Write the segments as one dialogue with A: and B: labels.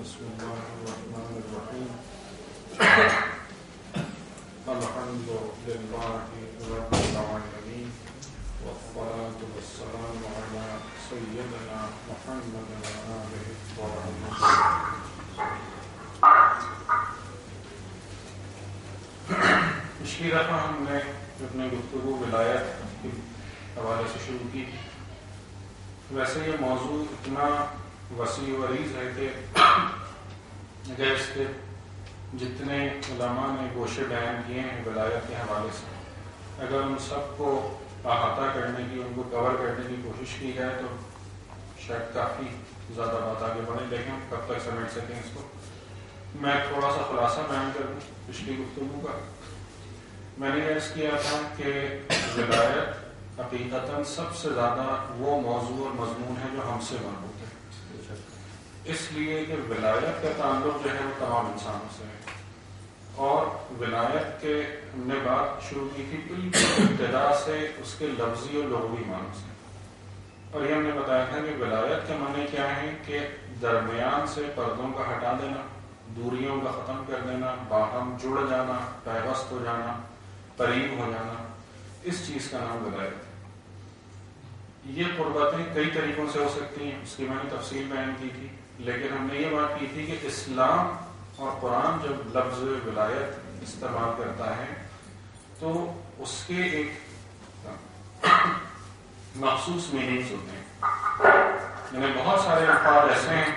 A: بسم الله الرحمن الرحيم الحمد لله رب العالمين والصلاة والسلام على سيدنا محمد وآله پچھلی دفعہ ہم نے اپنی گفتگو ولایت کے حوالے سے شروع کی. ویسے یہ موضوع اتنا وسیع و عریض ہے کہ اگر اس کے جتنے علماء نے گوشے بیان کیے ہیں ولایت کے حوالے سے، اگر ان سب کو احاطہ کرنے کی، ان کو کور کرنے کی کوشش کی جائے تو شاید کافی زیادہ بات آگے بڑھے، لیکن کب تک سمیٹ سکیں اس کو. میں تھوڑا سا خلاصہ بیان کر دوں پچھلی گفتگو کا. میں نے عرض کیا تھا کہ ولایت حقیقتاً سب سے زیادہ وہ موضوع اور مضمون ہے جو ہم سے مربوط ہے، اس لیے کہ ولایت کا تعلق جو ہے وہ تمام انسانوں سے ہے. اور ولایت کے ہم نے بات شروع کی تھی بالکل ابتدا سے اس کے لفظی اور لغوی معنی سے، اور یہ ہم نے بتایا تھا کہ ولایت کے معنی کیا ہے کہ درمیان سے پردوں کا ہٹا دینا، دوریوں کا ختم کر دینا، باہم جڑ جانا، پیوست ہو جانا، قریب ہو جانا، اس چیز کا نام ولایت ہے. یہ قربتیں کئی طریقوں سے ہو سکتی ہیں، اس کی میں نے تفصیل بیان کی تھی، لیکن ہم نے یہ بات کی تھی کہ اسلام اور قرآن جب لفظ ولایت استعمال کرتا ہے تو اس کے ایک مخصوص میننگز ہوتے ہیں. یعنی بہت سارے الفاظ ایسے ہیں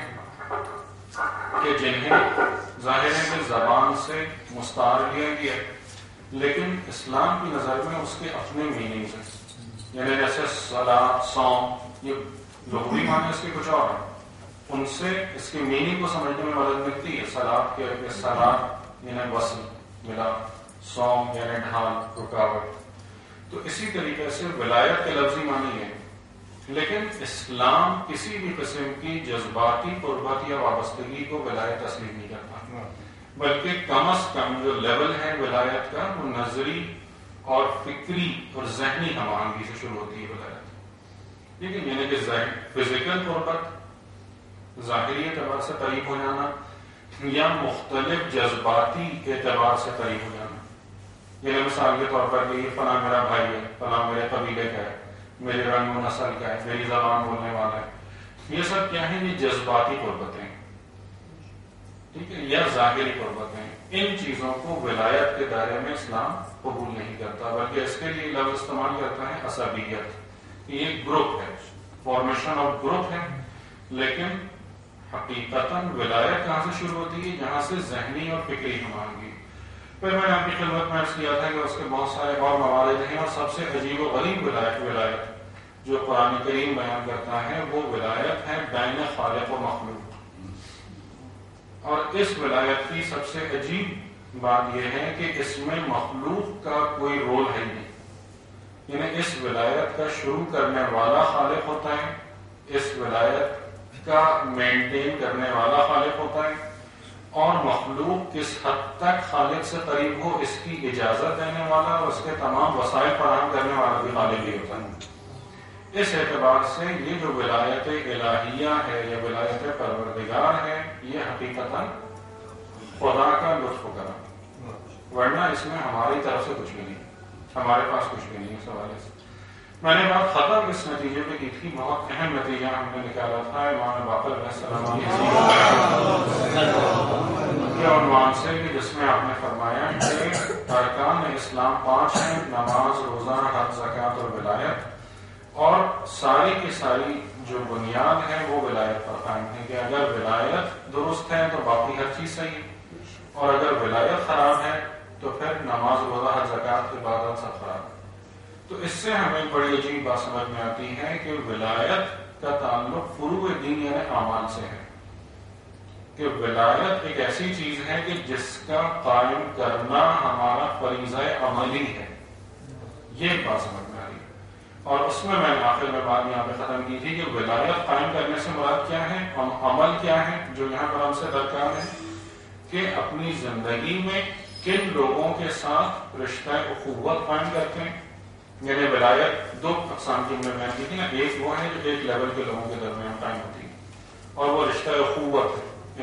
A: کہ جنہیں ظاہر ہے کہ زبان سے مستعار لیا گیا، لیکن اسلام کی نظر میں اس کے اپنے میننگز ہیں. یعنی جیسے صلاۃ، صوم، یہ لغوی معنی اس کے کچھ اور ہیں، ان سے اس کی میننگ کو سمجھنے میں مدد ملتی ہے. صلاۃ کے صلاۃ یعنی وصل ملا، صوم یعنی ڈھال، رکاوٹ. تو اسی طریقے سے ولایت کے لفظی معنی ہے، لیکن اسلام کسی بھی قسم کی جذباتی قربت یا وابستگی کو ولایت تسلیم نہیں کرتا، بلکہ کم از کم جو لیول ہے ولایت کا وہ نظری اور فکری اور ذہنی ہم آہنگی سے شروع ہوتی ہے ولایت. لیکن یعنی کہ فزیکل قربت، ظاہری اعتبار سے قریب ہو جانا، یا مختلف جذباتی اعتبار سے قریب ہو جانا. یعنی مثال کے طور پر یہ فلاں میرا بھائی ہے، فلاں میرے قبیلے کا ہے، میرے رنگ و نسل کا ہے، میری زبان بولنے والا ہے. یہ سب کیا ہے؟ یہ جذباتی قربتیں، ٹھیک ہے، یا ظاہری قربتیں. ان چیزوں کو ولایت کے دائرے میں اسلام قبول نہیں کرتا، بلکہ اس کے لیے لفظ استعمال کرتا ہے عصبیت. یہ ایک گروپ ہے، فارمیشن آف گروپ ہے، لیکن حقیقتاً ولایت کہاں سے شروع ہوتی ہے؟ جہاں سے ذہنی اور فکری ہم آہنگی. پھر میں نے آپ کی خدمت میں عرض کیا تھا کہ اس کے بہت سارے اور موارد ہیں، اور سب سے عجیب و غریب ولایت جو قرآن کریم بیان کرتا ہے وہ ولایت ہے بین خالق و مخلوق. اور اس ولایت کی سب سے عجیب بات یہ ہے کہ اس میں مخلوق کا کوئی رول ہے نہیں. یعنی اس ولایت کا شروع کرنے والا خالق ہوتا ہے، اس ولایت کا مینٹین کرنے والا خالق ہوتا ہے، اور مخلوق کس حد تک خالق سے قریب ہو اس کی اجازت دینے والا اور اس کے تمام وسائل فراہم کرنے والا بھی خالق ہی ہوتا ہے. اس اعتبار سے یہ جو ولایت الہیہ ہے یا ولایت پروردگار ہے، یہ حقیقتاً خدا کا لطف و کرم، ورنہ اس میں ہماری طرف سے کچھ بھی نہیں، ہمارے پاس کچھ بھی نہیں. اس حوالے سے میں نے بات ختم اس نتیجے پہ کی تھی، بہت اہم نتیجہ ہم نے نکالا تھا امام باقر علیہ السلام کے عنوان سے، کہ جس میں آپ نے فرمایا کہ ارکان اسلام 5 ہیں: نماز، روزہ، حج، زکوٰۃ اور ولایت. اور ساری کی ساری جو بنیاد ہے وہ ولایت پر قائم ہے کہ اگر ولایت درست ہے تو باقی ہر چیز صحیح ہے، اور اگر ولایت خراب ہے تو پھر نماز، روزہ، حج، زکوٰۃ، عبادت سب خراب ہے. تو اس سے ہمیں بڑی عجیب بات سمجھ میں آتی ہے کہ ولایت کا تعلق فروع دین یعنی اعمال سے ہے، کہ ولایت ایک ایسی چیز ہے کہ جس کا قائم کرنا ہمارا فریضہ عملی ہے. یہ بات سمجھ میں آ رہی ہے. اور اس میں نے آخر میں بات یہاں پہ ختم کی تھی کہ ولایت قائم کرنے سے مراد کیا ہے، عمل کیا ہے جو یہاں پر ہم سے درکار ہے، کہ اپنی زندگی میں کن لوگوں کے ساتھ رشتہ اخوت قائم کرتے ہیں. یعنی ولایت 2 اقسام کی ہم نے بیان کی تھی نا. ایک وہ ہے جو ایک لیول کے لوگوں کے درمیان قائم ہوتی ہے، اور وہ رشتہ اخوت ہے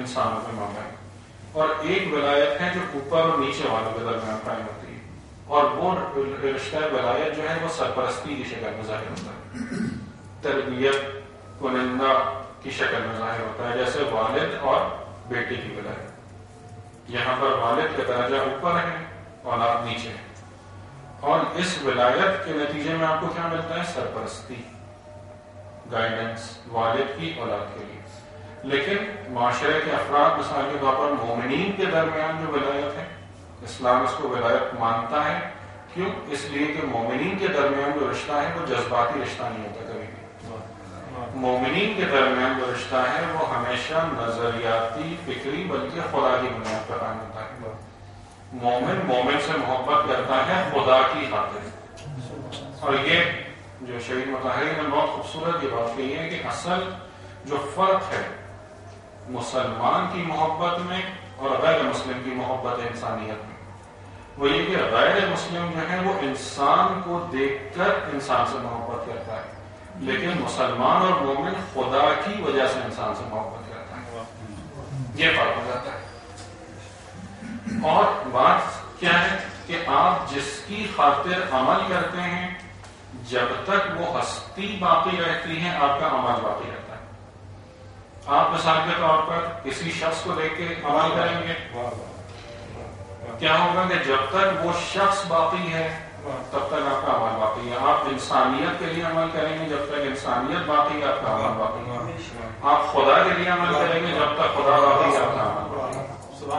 A: انسانوں کے مابین، اور ایک ولایت ہے جو اوپر اور نیچے والوں کے درمیان قائم ہوتی ہے، اور وہ رشتہ ولایت جو ہے وہ سرپرستی کی شکل میں ظاہر ہوتا ہے، تربیت کنندہ کی شکل میں ظاہر ہوتا ہے، جیسے والد اور بیٹی کی ولایت۔ یہاں پر والد کا درجہ اوپر ہے، اولاد نیچے ہے، اور اس ولایت کے نتیجے میں آپ کو کیا ملتا ہے؟ سرپرستی، گائیڈنس والد کی اولاد کے لیے۔ لیکن معاشرے کے افراد مثال کے طور پر مومنین کے درمیان جو ولایت ہے، اسلام اس کو ولایت مانتا ہے، کیوں؟ اس لیے کہ مومنین کے درمیان جو رشتہ ہے وہ جذباتی رشتہ نہیں ہوتا کبھی بھی۔ مومنین کے درمیان جو رشتہ ہے وہ ہمیشہ نظریاتی، فکری، بلکہ خدا کی بنیاد پر قائم ہوتا ہے۔ مومن مومن سے محبت کرتا ہے خدا کی خاطر۔ اور یہ جو شہید مطہری نے بہت خوبصورت یہ بات کہی ہے کہ اصل جو فرق ہے مسلمان کی محبت میں اور غیر مسلم کی محبت انسانیت میں، وہ یہ کہ غیر مسلم جو ہے وہ انسان کو دیکھ کر انسان سے محبت کرتا ہے، لیکن مسلمان اور مومن خدا کی وجہ سے انسان سے محبت کرتا ہے۔ یہ فرق ہو جاتا ہے۔ اور بات کیا ہے کہ آپ جس کی خاطر عمل کرتے ہیں جب تک وہ ہستی باقی رہتی ہے آپ کا عمل باقی رہتا ہے۔ آپ مثال کے طور پر کسی شخص کو دیکھ کے عمل کریں گے، کیا ہوگا کہ جب تک وہ شخص باقی ہے تب تک آپ کا عمل باقی ہے۔ آپ انسانیت کے لیے عمل کریں گے جب تک انسانیت باقی ہے آپ کا عمل باقی ہے۔ آپ خدا کے لیے عمل کریں گے جب تک خدا باقی ہے آپ کا عمل باقی ہے۔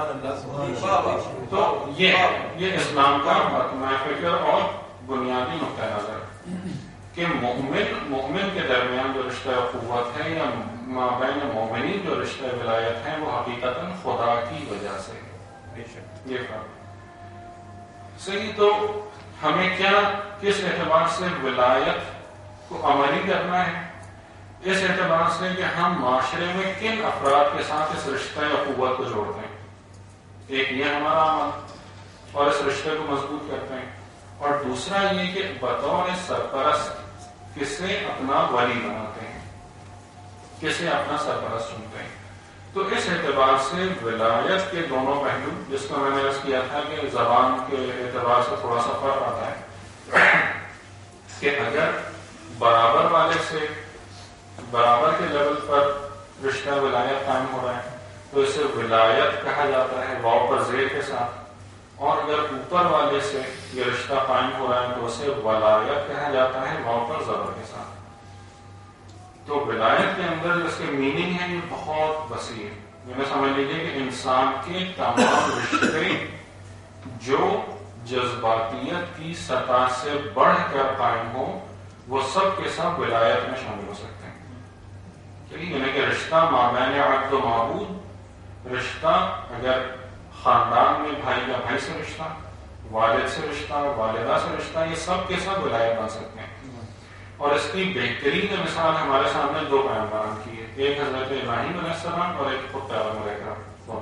A: تو یہ اسلام کا مطمع فکر اور بنیادی نقطہ نظر کہ مومن کے درمیان جو رشتہ قوت ہے یا مابین مومنین جو رشتہ ولایت ہے وہ حقیقتاً خدا کی وجہ سے یہ فرق صحیح۔ تو ہمیں کیا کس اعتبار سے ولایت کو عملی کرنا ہے؟ اس اعتبار سے کہ ہم معاشرے میں کن افراد کے ساتھ اس رشتہ یا قوت کو جوڑتے ہیں، ایک یہ ہمارا عمل اور اس رشتے کو مضبوط کرتے ہیں، اور دوسرا یہ کہ بطور سرپرست کسے اپنا ولی بناتے ہیں، کسے اپنا سرپرست چنتے ہیں۔ تو اس اعتبار سے ولایت کے دونوں پہلو، جس کو میں نے عرض کیا تھا کہ زبان کے اعتبار سے تھوڑا سا فرق آتا ہے کہ اگر برابر والے سے برابر کے لیول پر رشتہ ولایت قائم ہو رہا ہے تو اسے ولایت کہا جاتا ہے واو پر زیر کے ساتھ، اور اگر اوپر والے سے یہ رشتہ قائم ہو رہا ہے تو اسے ولایت کہا جاتا ہے واو پر زبر کے ساتھ۔ تو ولایت کے اندر جو اس کے میننگ ہے یہ بہت وسیع ہے۔ یعنی سمجھ لیجیے کہ انسان کے تمام رشتے جو جذباتیت کی سطح سے بڑھ کر قائم ہوں وہ سب کے سب ولایت میں شامل ہو سکتے ہیں۔ یعنی کہ رشتہ مابین عبد و معبود، رشتہ اگر خاندان میں بھائی کا بھائی سے رشتہ، والد سے رشتہ، والدہ سے رشتہ، یہ سب کے سب ولایت بن سکتے ہیں۔ اور اس کی بہترین مثال ہمارے سامنے دو پیغمبران کی ہے، ایک حضرت ابراہیم علیہ السلام اور ایک خود پیغمبر اکرم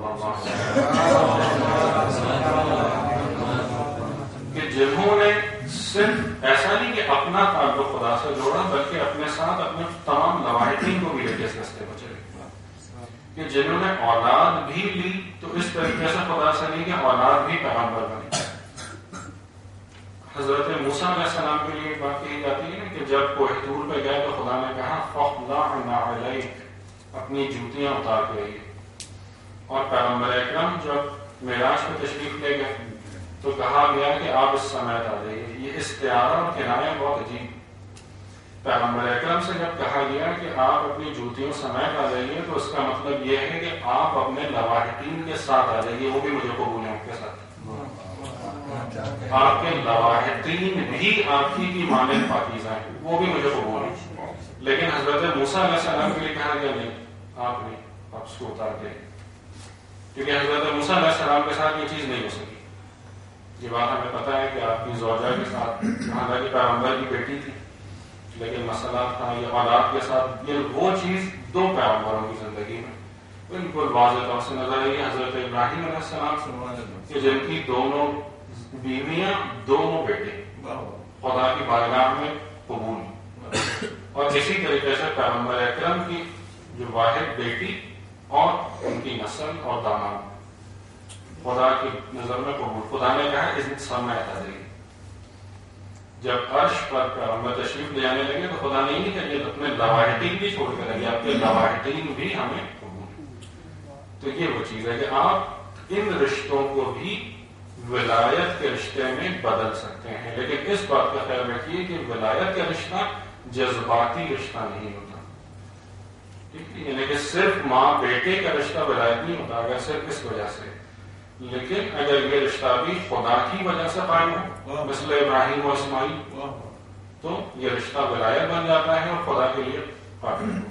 A: کہ جنہوں نے صرف ایسا نہیں کہ اپنا تعلق خدا سے جوڑا بلکہ اپنے ساتھ اپنے تمام لواحقین کو بھی لے کے اس راستے پر چلے، کہ جنہوں نے اولاد بھی لی تو اس طریقے سے خدا سے لی کہ اولاد بھی پیغمبر بنی۔ حضرت موسیٰ علیہ السلام کے لیے بات کہی جاتی ہے کہ جب کوہ طور پہ گئے تو خدا نے کہا فَاخْلَعْ نَعْلَيْكَ، اپنی جوتیاں اتار کے رہیے، اور پیغمبر اکرم جب معراج پہ تشریف لے گئے تو کہا گیا کہ آپ اس سمیت آ جائیے۔ یہ استعارہ اور کنایہ بہت عجیب۔ پیغمبر اکرم سے جب کہا گیا کہ آپ اپنی جوتیوں سمیت آ جائیے تو اس کا مطلب یہ ہے کہ آپ اپنے لواحقین کے ساتھ آ جائیے، وہ بھی مجھے قبول ہیں، ان کے ساتھ آپ کے لواحقین بھی آپ کی مانند پاکیزہ ہیں، وہ بھی مجھے قبول ہیں۔ لیکن حضرت موسیٰ علیہ السلام کے لیے کہا گیا نہیں، آپ نہیں، آپ اس کو اتار دیں، کیونکہ حضرت موسیٰ علیہ السلام کے ساتھ یہ چیز نہیں ہو سکی۔ یہ بات ہمیں پتہ ہے کہ آپ کی زوجہ کے ساتھ، حالانکہ پیغمبر کی بیٹی تھی لیکن مسئلہ تھا یہ اولاد کے ساتھ، یہ وہ چیز دو پیغمبروں کی زندگی میں بالکل واضح طور سے نظر آئی ہے۔ حضرت ابراہیم علیہ السلام کہ جن کی دونوں بیویاں دونوں بیٹے خدا کی بارگاہ میں قبول، اور اسی طریقے سے پیغمبر اکرم کی جو واحد بیٹی اور کی نسل اور داماد خدا کی نظر میں قبول. خدا نے کہا اس سمے تدری. جب عرش پر پیغمبر تشریف لے آنے لگے تو خدا نے نہیں کہا کہ اپنے لواحقین بھی چھوڑ کے لگے آپ کے لواحقین بھی ہمیں قبول. تو یہ وہ چیز ہے کہ آپ ان رشتوں کو بھی ولایت کے رشتے میں بدل سکتے ہیں، لیکن اس بات کا خیال رکھیے کہ ولایت کا رشتہ جذباتی رشتہ نہیں ہوتا. ٹھیک ہے، یعنی کہ صرف ماں بیٹے کا رشتہ ولایت نہیں ہوتا اگر صرف اس وجہ سے، لیکن اگر یہ رشتہ بھی خدا کی وجہ سے قائم ہو مثل ابراہیم و اسماعیل تو یہ رشتہ ولایت بن جاتا ہے اور خدا کے لیے قابل ہو.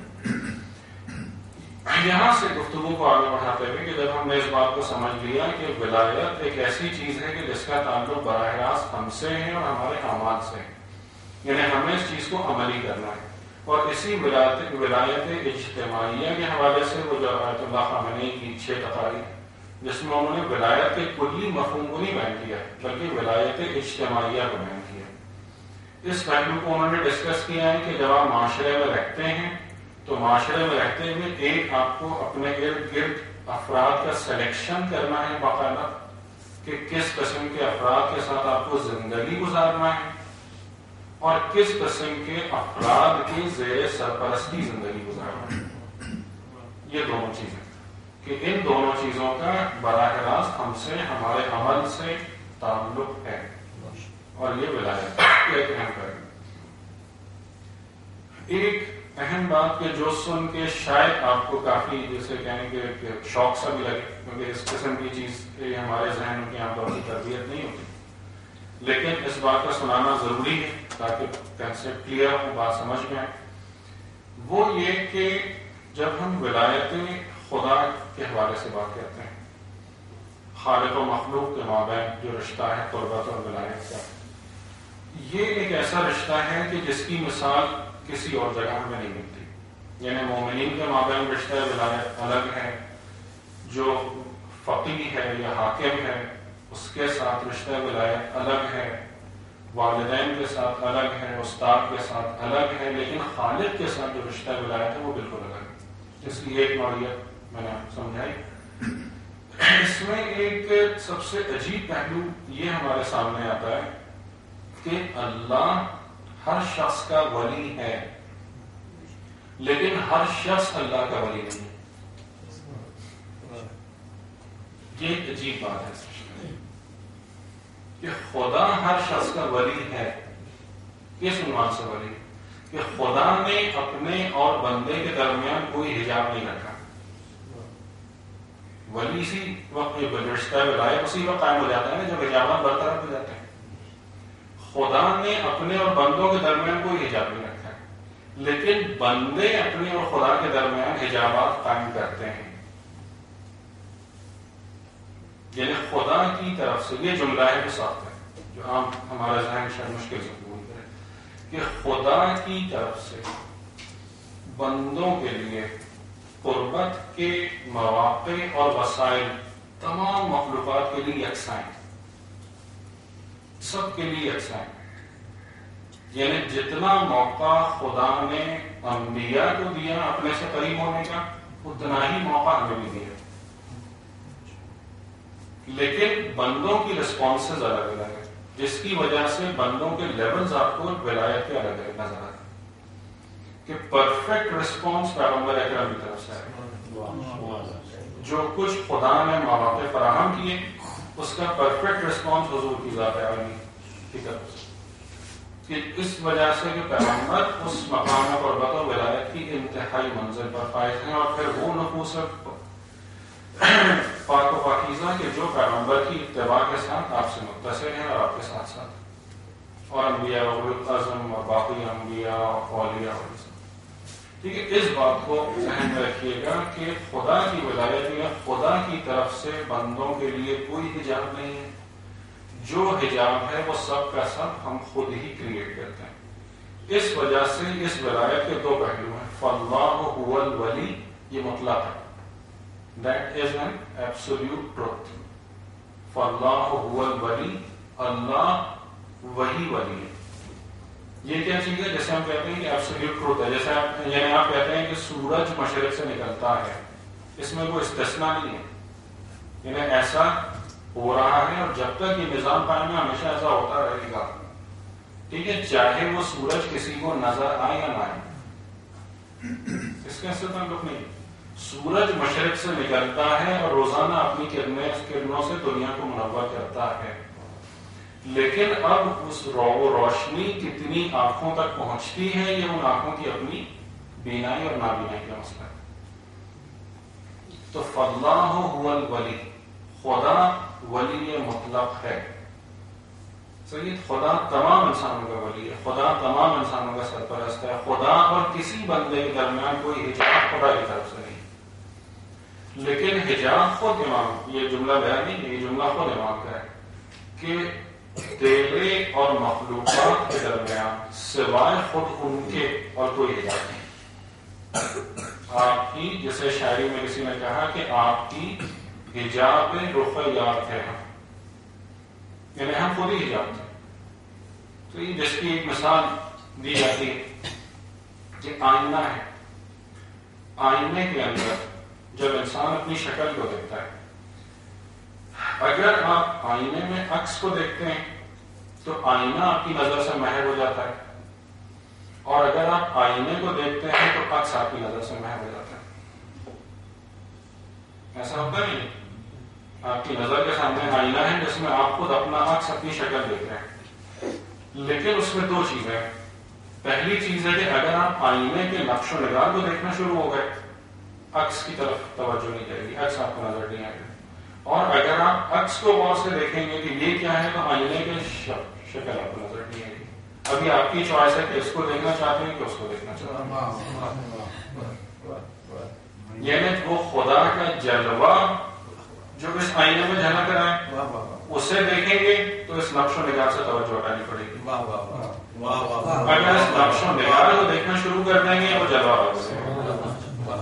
A: یہاں سے گفتگو کو آگے بڑھاتے ہوئے کہ جب ہم نے اس بات کو سمجھ لیا کہ ولایت ایک ایسی چیز ہے کہ جس کا تعلق براہ راست ہم سے ہے اور ہمارے اعمال سے ہے، یعنی ہمیں اس چیز کو عملی کرنا ہے، اور اسی ولایت اجتماعیہ کے حوالے سے وہ جو آیت اللہ خامنئی کی 6 تقاریر جس میں انہوں نے ولایت کے کلی مفہوم کو نہیں بیان کیا بلکہ ولایت اجتماعیہ کو بیان کیا. اس پہلو کو انہوں نے ڈسکس کیا ہے کہ جب آپ معاشرے میں رہتے ہیں تو معاشرے میں رہتے ہوئے ایک آپ کو اپنے ارد گرد افراد کا سلیکشن کرنا ہے باقاعدہ کہ کس قسم کے افراد کے ساتھ آپ کو زندگی گزارنا ہے اور کس قسم کے افراد کی زیر سرپرستی زندگی گزارنا ہے. یہ دونوں چیزیں کہ ان دونوں چیزوں کا براہ راست ہم سے ہمارے عمل سے تعلق ہے اور یہ ولایت ایک اہم ہے. ایک اہم بات کہ جو سن کے شاید آپ کو کافی جیسے کہیں کہ شوق سا بھی لگے کیونکہ اس قسم کی چیز ہمارے ذہن کی عام طور کی تربیت نہیں ہوتی، لیکن اس بات کا سنانا ضروری ہے تاکہ کنسیپٹ کلیئر ہو، بات سمجھ میں آئے. وہ یہ کہ جب ہم ولایت خدا کے حوالے سے بات کرتے ہیں، خالق و مخلوق کے مابین جو رشتہ ہے قربت اور ولایت کا، یہ ایک ایسا رشتہ ہے کہ جس کی مثال کسی اور جگہ ہمیں نہیں ملتی. یعنی مومنین کے مابین رشتہ ولایت الگ ہے، جو فقیہ ہے یا حاکم ہے اس کے ساتھ رشتہ ولایت الگ ہے، والدین کے ساتھ الگ ہے، استاد کے ساتھ الگ ہے، لیکن خالق کے ساتھ جو رشتہ ولایت ہے وہ بالکل الگ ہے. اس کی ایک نوعیت میں نے سمجھائی. اس میں ایک سب سے عجیب پہلو یہ ہمارے سامنے آتا ہے کہ اللہ ہر شخص کا ولی ہے لیکن ہر شخص اللہ کا ولی نہیں. یہ ایک عجیب بات ہے کہ خدا ہر شخص کا ولی ہے. کس عنوان سے ولی؟ کہ خدا نے اپنے اور بندے کے درمیان کوئی حجاب نہیں رکھا. ولی اسی وقت رشتہ ولایت اسی وقت قائم ہو جاتا ہے جب حجابات برطرف ہو جاتے ہیں. خدا نے اپنے اور بندوں کے درمیان کوئی حجاب نہیں رکھا ہے، لیکن بندے اپنے اور خدا کے درمیان حجابات قائم کرتے ہیں. یعنی خدا کی طرف سے یہ جملہ ہے جو ساتھ ہے جو عام ہمارا ذہن شاید مشکل سے قبول کرے کہ خدا کی طرف سے بندوں کے لیے قربت کے مواقع اور وسائل تمام مخلوقات کے لیے یکساں ہیں، سب کے لیے یکساں ہیں. یعنی جتنا موقع خدا نے انبیاء کو دیا اپنے سے قریب ہونے کا اتنا ہی موقع ہمیں بھی دیا، لیکن بندوں کی رسپانسز الگ الگ ہیں جس کی وجہ سے بندوں کے لیولز آپ کو ولایت کے الگ الگ نظر آتے ہیں. کہ پرفیکٹ رسپانس پیغمبر اکرم کی طرف سے ہے، جو کچھ خدا نے مواقع فراہم کیے اس کا پرفیکٹ رسپانس حضور کی ذات عالی کی طرف سے، کہ اس وجہ سے کہ پیغمبر اس مقام قربت و ولایت کی انتہائی منزل پر فائز ہیں. اور پھر وہ نفوس پاک و پاکیزہ کہ جو پیغمبر کی اتباع کے ساتھ آپ سے متصل ہیں اور آپ کے ساتھ ساتھ، اور انبیاء اولو العزم اور باقی انبیاء اور اولیاء اور ٹھیک ہے. اس بات کو ذہن میں رکھیے گا کہ خدا کی ولایت میں خدا کی طرف سے بندوں کے لیے کوئی حجاب نہیں ہے. جو حجاب ہے وہ سب کا سب ہم خود ہی کریٹ کرتے ہیں. اس وجہ سے اس ولایت کے دو پہلو ہیں. فاللہ هو الولی، یہ مطلق ہے، that is an absolute truth. فاللہ هو الولی، اللہ وہی ولی ہے. یہ کیا چیز ہے؟ جیسے ہم کہتے ہیں کہ ایبسولوٹ ٹروتھ ہے. جیسے یعنی آپ کہتے ہیں کہ سورج مشرق سے نکلتا ہے اس میں کوئی استثناء نہیں ہے، یعنی ایسا ہو رہا ہے اور جب تک یہ نظام قائم ہے ہمیشہ ایسا ہوتا رہے گا، ٹھیک ہے، چاہے وہ سورج کسی کو نظر آئے یا نہ آئے، اس کا ایسا تعلق نہیں۔ سورج مشرق سے نکلتا ہے اور روزانہ اپنی کرنوں سے دنیا کو منور کرتا ہے، لیکن اب اس روشنی کتنی آنکھوں تک پہنچتی ہے یہ ان آنکھوں کی اپنی بینائی اور نابینائی کا مسئلہ ہے۔ تو فاللہ هو الولی، خدا ولی مطلق ہے، صحیح، خدا تمام انسانوں کا ولی ہے، خدا تمام انسانوں کا سرپرست ہے، خدا اور کسی بندے کے درمیان کوئی حجاب خدا کی طرف سے نہیں، لیکن حجاب خود امام، یہ جملہ بیان نہیں، یہ جملہ خود امام کا ہے کہ تیرے اور مخلوقات کے درمیان سوائے خود ان کے اور کوئی حجاب نہیں۔ آپ کی، جیسے شاعری میں کسی نے کہا کہ آپ کی حجاب رخ یار تھے ہم، یعنی ہم خود ہی حجاب تھے۔ تو یہ جس کی ایک مثال دی جاتی ہے کہ آئینہ ہے، آئینے کے اندر جب انسان اپنی شکل کو دیکھتا ہے، اگر آپ آئینے میں عکس کو دیکھتے ہیں تو آئینہ آپ کی نظر سے محو ہو جاتا ہے، اور اگر آپ آئینے کو دیکھتے ہیں تو عکس آپ کی نظر سے محو ہو جاتا ہے۔ ایسا ہوتا نہیں؟ آپ کی نظر کے سامنے آئینہ ہے جس میں آپ خود اپنا عکس، اپنی شکل دیکھ رہے ہیں، لیکن اس میں دو چیزیں ہیں۔ پہلی چیز ہے کہ اگر آپ آئینے کے نقش و نگار کو دیکھنا شروع ہو گئے، عکس کی طرف توجہ نہیں جائے گی، عکس آپ کو نظر نہیں آئے گا، اور اگر آپ عکس کو غور سے دیکھیں گے کہ یہ کیا ہے تو آئینے کے شکل آپ کو نظر نہیں آئے گی۔ ابھی آپ کی چوائس ہے کہ اس کو دیکھنا چاہتے ہیں کہ اس کو دیکھنا چاہتے ہیں، یعنی وہ خدا کا جلوہ جو اس آئینے میں جھلک رہا ہے اسے دیکھیں گے تو اس نقش و نگار سے توجہ ہٹانی پڑے گی۔ اگر اس نقش و نگار کو دیکھنا شروع کر دیں گے وہ جلوہ آ جائے گا۔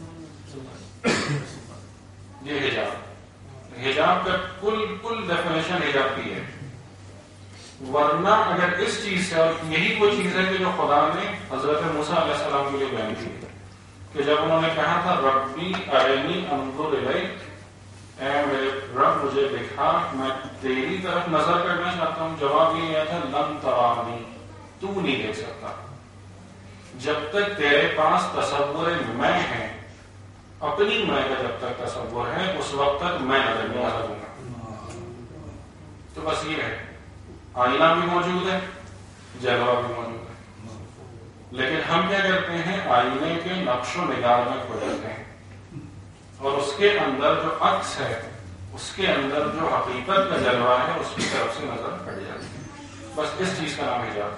A: یہ حجاب کا کل ڈیفینیشن حجاب کی ہے، ورنہ اگر اس چیز سے، اور یہی وہ چیز ہے کہ جو خدا نے حضرت موسیٰ علیہ السلام کے لیے بیان کی کہ جب انہوں نے کہا تھا ربی ارنی انظر الیک، اے میرے رب مجھے دکھا، میں تیری طرف نظر کرنا چاہتا ہوں، جواب یہ آیا تھا لن ترانی، تو نہیں دیکھ سکتا، جب تک تیرے پاس تصور میں ہے، اپنی میں کا جب تک تصور ہے اس وقت تک میں نظر نہیں آ سکوں گا۔ تو بس یہ ہے، آئینہ بھی موجود ہے، جلوہ بھی موجود ہے، لیکن ہم کیا کرتے ہیں، آئینے کے نقش و نگار میں کھو جاتے ہیں، اور اس کے اندر جو عکس ہے، اس کے اندر جو حقیقت کا جلوہ ہے اس کی طرف سے نظر ہٹ جاتی ہے۔ بس اس چیز کا نام حجاب،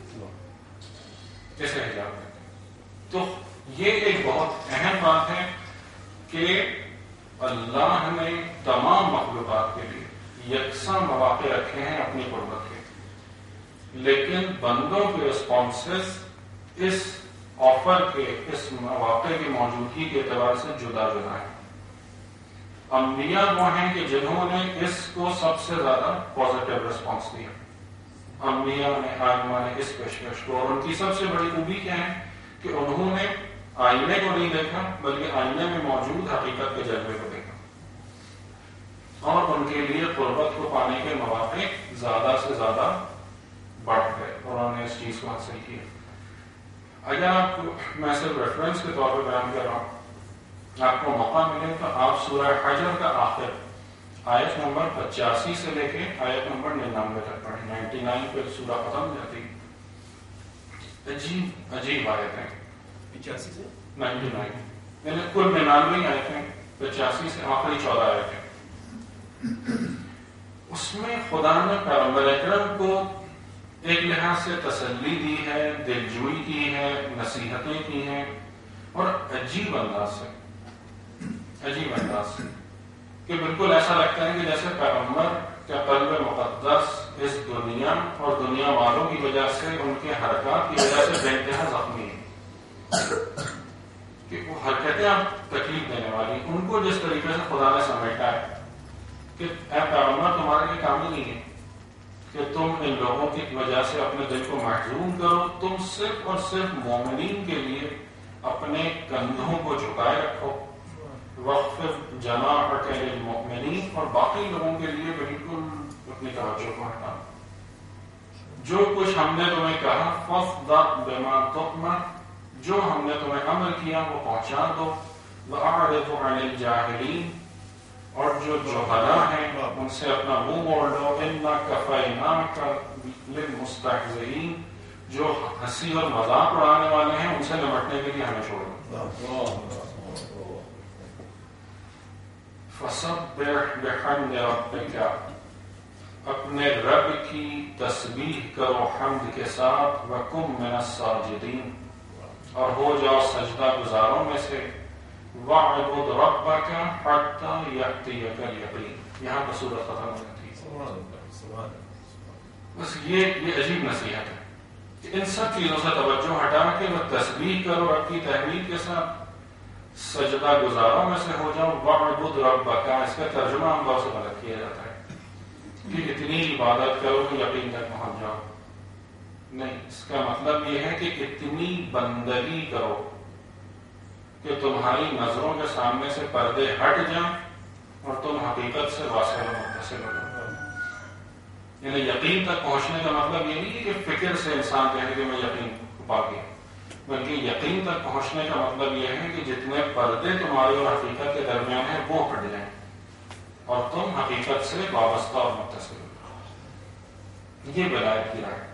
A: اسے حجاب کہتے ہیں۔ تو یہ ایک بہت اہم بات ہے کہ اللہ نے تمام مخلوقات کے لیے یکساں مواقع رکھے ہیں اپنی قربت کے، لیکن بندوں کے رسپانسز اس آفر کے، اس مواقع کی موجودگی کے اعتبار سے جدا جدا ہیں۔ انبیاء وہ ہیں کہ جنہوں نے اس کو سب سے زیادہ پازیٹیو رسپانس دیا، انبیاء نے، آئمہ نے اس پیشکش کو، اور ان کی سب سے بڑی خوبی کیا ہے کہ انہوں نے آئینے کو نہیں دیکھا بلکہ آئینے میں موجود حقیقت کے جلوے کو دیکھا، اور ان کے لیے قربت کو پانے کے مواقع زیادہ سے زیادہ بڑھ گئے، اور انہوں نے اس چیز کو حاصل کیا۔ اگر آپ کو میں صرف ریفرنس کے طور پر بیان کر رہا ہوں، آپ کو موقع ملے تو آپ سورہ حجر کا آخر آیت نمبر 85 سے لے کے آیت نمبر 99 تک پڑھیں، 99 پہ سورہ ختم ہو جاتی، عجیب آیت ہے،
B: 85 سے
A: 99 یعنی کل 99 آیتیں، 85 سے آخری 14 آیتیں۔ اس میں خدا نے پیغمبر اکرم کو ایک لحاظ سے تسلی دی ہے، دلجوئی کی ہے، نصیحتیں کی ہیں، اور عجیب انداز سے کہ بالکل ایسا لگتا ہے کہ جیسے پیغمبر کا قلب مقدس اس دنیا اور دنیا والوں کی وجہ سے، ان کے حرکات کی وجہ سے بے انتہا زخمی ہے، کہ وہ حرکتیں آپ تکلیف دینے والی، ان کو جس طریقے سے خدا نے سمیٹا ہے کہ اے پیغمبر تمہارے لیے کام ہی نہیں ہے کہ تم ان لوگوں کی وجہ سے اپنے دل کو محزون کرو، تم صرف اور صرف مومنین کے لیے اپنے کندھوں کو جھکائے رکھو، وَاخْفِضْ جَنَاحَكَ لِلْمُؤْمِنِينَ، اور باقی لوگوں کے لیے بالکل اپنی توجہ کو ہٹا. جو کچھ ہم نے تمہیں کہا فَاصْدَعْ بِمَا تُؤْمَرُ، جو ہم نے تمہیں امر کیا وہ پہنچا دو. وَأَعْرِضْ عَنِ الْجَاهِلِينَ، اور جو جہلا ہیں ان سے اپنا منہ موڑ لو. إِنَّا كَفَيْنَاكَ لِلْمُسْتَهْزِئِينَ، جو ہنسی اور مذاق اڑانے والے ہیں ان سے نمٹنے کے لیے ہمیں چھوڑ دو. فَسَبِّحْ بِحَمْدِ رَبِّكَ، اپنے رب کی تسبیح کرو حمد کے ساتھ. وَكُن مِّنَ السَّاجِدِينَ، اور ہو جاؤ سجدہ گزاروں میں سے. وَاعْبُدْ رَبَّكَ حَتَّى يَأْتِيَكَ الْيَقِينُ، یہاں پر سورت ختم ہو جاتی ہے. بس یہ عجیب نصیحت ہے کہ ان سب چیزوں سے توجہ ہٹا کے وہ تسبیح کرو رب کی تحمید کے ساتھ، سجدہ گزاروں میں سے ہو جاؤ. وَاعْبُدْ رَبَّكَ، اس کا ترجمہ ہم بہت سے غلط کیا جاتا ہے کہ اتنی عبادت کرو کہ یقین تک پہنچ جاؤ. نہیں، اس کا مطلب یہ ہے کہ اتنی بندگی کرو کہ تمہاری نظروں کے سامنے سے پردے ہٹ جائیں اور تم حقیقت سے واصل و متصل ہو جاؤ. یعنی یقین تک پہنچنے کا مطلب یہ نہیں کہ فکر سے انسان کہے کہ میں یقین کو پا گیا، بلکہ یقین تک پہنچنے کا مطلب یہ ہے کہ جتنے پردے تمہاری اور حقیقت کے درمیان ہیں وہ ہٹ جائیں اور تم حقیقت سے وابستہ اور متصل ہو. یہ ولایت کی راہ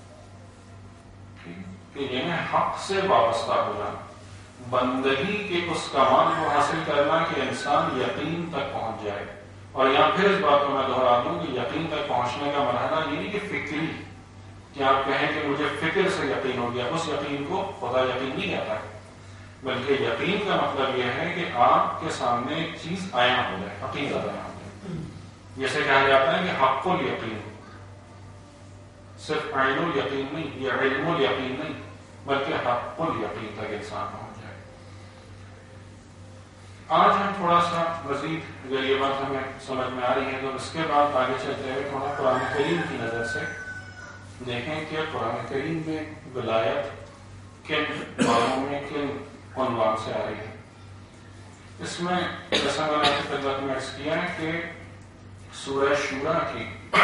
A: کہ یعنی حق سے وابستہ ہو جانا، بندگی کے اس کمال کو حاصل کرنا کہ انسان یقین تک پہنچ جائے. اور یہاں پھر اس بات کو میں دہرا دوں کہ یقین تک پہنچنے کا مرحلہ یہ نہیں کہ فکری، کہ آپ کہیں کہ مجھے فکر سے یقین ہو گیا، اس یقین کو خدا یقین نہیں کہتا ہے، بلکہ یقین کا مطلب یہ ہے کہ آپ کے سامنے ایک چیز عیاں ہو جائے، حقیقت عیاں ہو جائے. جیسے کہا جاتا ہے کہ حق الیقین، صرف عین الیقین نہیں، یہ علم الیقین نہیں، بلکہ حق الیقین تک انسان پہنچ جائے. آج ہم تھوڑا سا مزید اگر یہ بات ہمیں سمجھ میں آ رہی ہے تو اس کے بعد آگے چلتے ہوئے تھوڑا قرآن کریم کی نظر سے دیکھیں کہ قرآن کریم میں ولایت کن باروں میں کن عنوان سے آ رہی ہے. اس میں جیسا میں نے خدمت میں عرض کیا ہے کہ سورہ شورا کی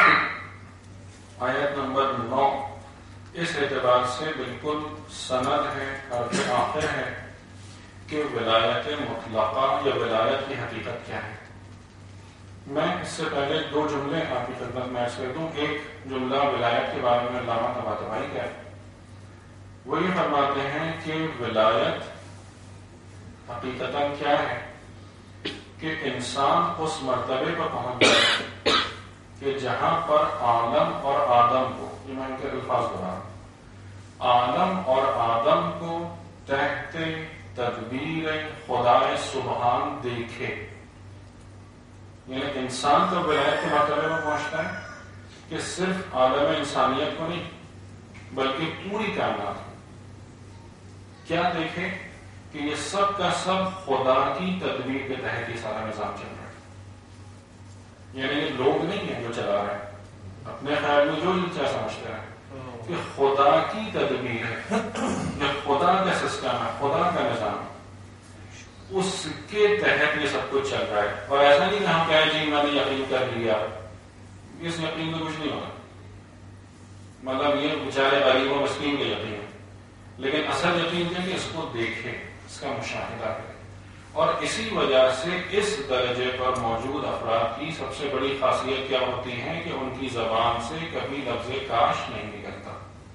A: آیت نمبر 9 اس اعتبار سے بالکل سند ہے اور آخر ہے کہ ولایت مطلقہ یا ولایت کی حقیقت کیا ہے. میں اس سے پہلے 2 جملے آپ کی خدمت میں عرض کر دوں. ایک جملہ ولایت کے بارے میں علامہ طباطبائی کا ہے، وہ یہ فرماتے ہیں کہ ولایت حقیقتاً کیا ہے کہ انسان اس مرتبے پر پہنچ جائے کہ جہاں پر عالم اور آدم کو، یہ میں ان کے الفاظ بنا رہا ہوں، عالم اور آدم کو تحت تدبیر خدا سبحان دیکھے. یعنی انسان تو ولایت کے مرتبے میں پہنچتا ہے کہ صرف عالم انسانیت کو نہیں بلکہ پوری کائنات کو کیا دیکھے کہ یہ سب کا سب خدا کی تدبیر کے تحت یہ سارا نظام چل رہا ہے. یعنی یہ لوگ نہیں ہیں جو چلا رہے ہیں اپنے خیال میں جو چاہے سمجھتے ہیں کہ خدا کی تدبیر ہے، یہ خدا کا سسٹم ہے، خدا کا نظام، اس کے تحت یہ سب کچھ چل رہا ہے. اور ایسا نہیں کہ ہم کہیں جی میں نے یقین کر لیا، اس یقین میں کچھ نہیں ہوگا. مطلب یہ بیچارے غریب و مسکین کے یقین ہے، لیکن اصل یقین ہے کہ اس کو دیکھے، اس کا مشاہدہ کرے. اور اسی وجہ سے اس درجے پر موجود افراد کی سب سے بڑی خاصیت کیا ہوتی ہے کہ ان کی زبان سے کبھی لفظ کاش نہیں نکلتا،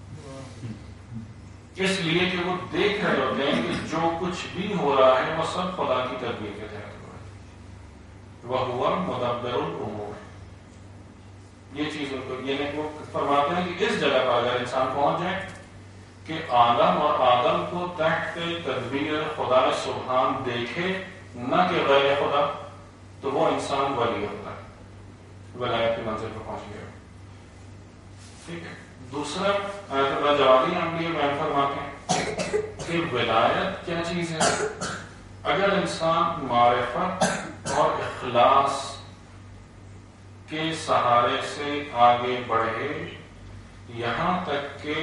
A: اس لیے کہ وہ دیکھ رہے ہوتے ہیں کہ جو کچھ بھی ہو رہا ہے وہ سب خدا کی تدبیر کے تحت ہو رہا ہے. وَهُوَ مُدَبِّرُ الْأُمُورِ، یہ چیز ان کو یہ وہ فرماتے ہیں کہ اس جگہ پر اگر انسان پہنچ جائے کہ عالم اور آدم کو تحت تدبیر خدا سبحان دیکھے نہ کہ غیر خدا، تو وہ انسان ولی ہوتا ہے، ولایت کی منزل پر پہنچ گیا. ٹھیک ہے. دوسرا آیت اللہ جوادی ہم یہ بیان فرماتے ہیں کہ ولایت کیا چیز ہے. اگر انسان معرفت اور اخلاص کے سہارے سے آگے بڑھے یہاں تک کہ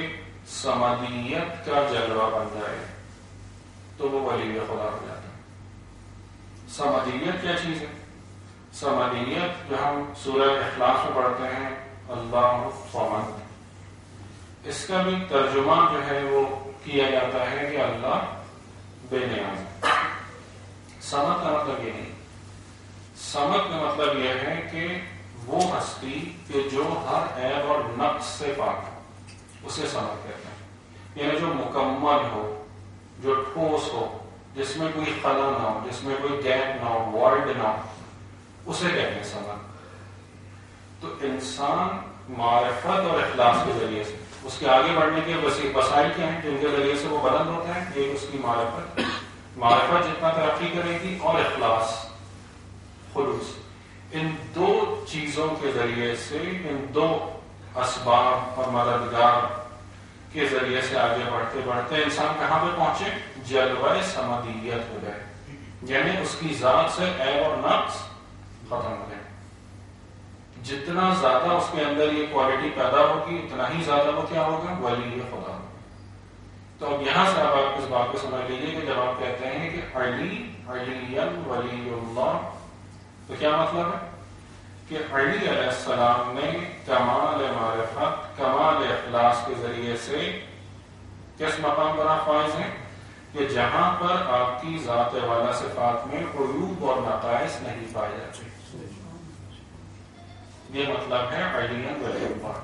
A: سمدیت کا جلوہ بن جائے تو وہ ولی خدا ہو جاتا ہے. سمدیت کیا چیز ہے؟ سمدیت جو ہم سورہ اخلاص میں پڑھتے ہیں اللہ الصمد، اس کا بھی ترجمہ جو ہے وہ کیا جاتا ہے کہ اللہ بے نیاز۔ صمد کا مطلب یہ نہیں، صمد کا مطلب یہ ہے کہ وہ ہستی کہ جو ہر عیب اور نقص سے پاک ہو، اسے صمد کہتے ہیں، یعنی جو مکمل ہو، جو ٹھوس ہو، جس میں کوئی خلا نہ ہو، جس میں کوئی گیپ نہ ہو، وائڈ نہ ہو، اسے کہتے ہیں صمد۔ تو انسان معرفت اور اخلاص کے ذریعے سے اس کے آگے بڑھنے کے وسائل کیا ہیں جن کے ذریعے سے وہ بلند ہوتا ہے؟ ایک اس کی معرفت جتنا ترقی کرے گی، اور اخلاص، خلوص، ان دو چیزوں کے ذریعے سے، ان دو اسباب اور مددگار کے ذریعے سے آگے بڑھتے بڑھتے انسان کہاں پہ پہنچے؟ جلوہ سمدیت ہو جائے، یعنی اس کی ذات سے عیب اور نقص ختم ہو جائے۔ جتنا زیادہ اس کے اندر یہ کوالٹی پیدا ہوگی اتنا ہی زیادہ وہ کیا ہوگا؟ ولی خدا ہوگا۔ تو اب یہاں سے آپ اس بات کو سمجھ لیجیے کہ جب آپ کہتے ہیں کہ علی ولی اللہ، تو کیا مطلب ہے؟ کہ علی علیہ السلام نے کمال معرفت، کمال اخلاص کے ذریعے سے کس مقام پر آپ فائز ہیں؟ کہ جہاں پر آپ کی ذات والا صفات میں عیوب اور نقائص نہیں پائے جاتے۔ یہ مطلب ہے علی ولی اللہ،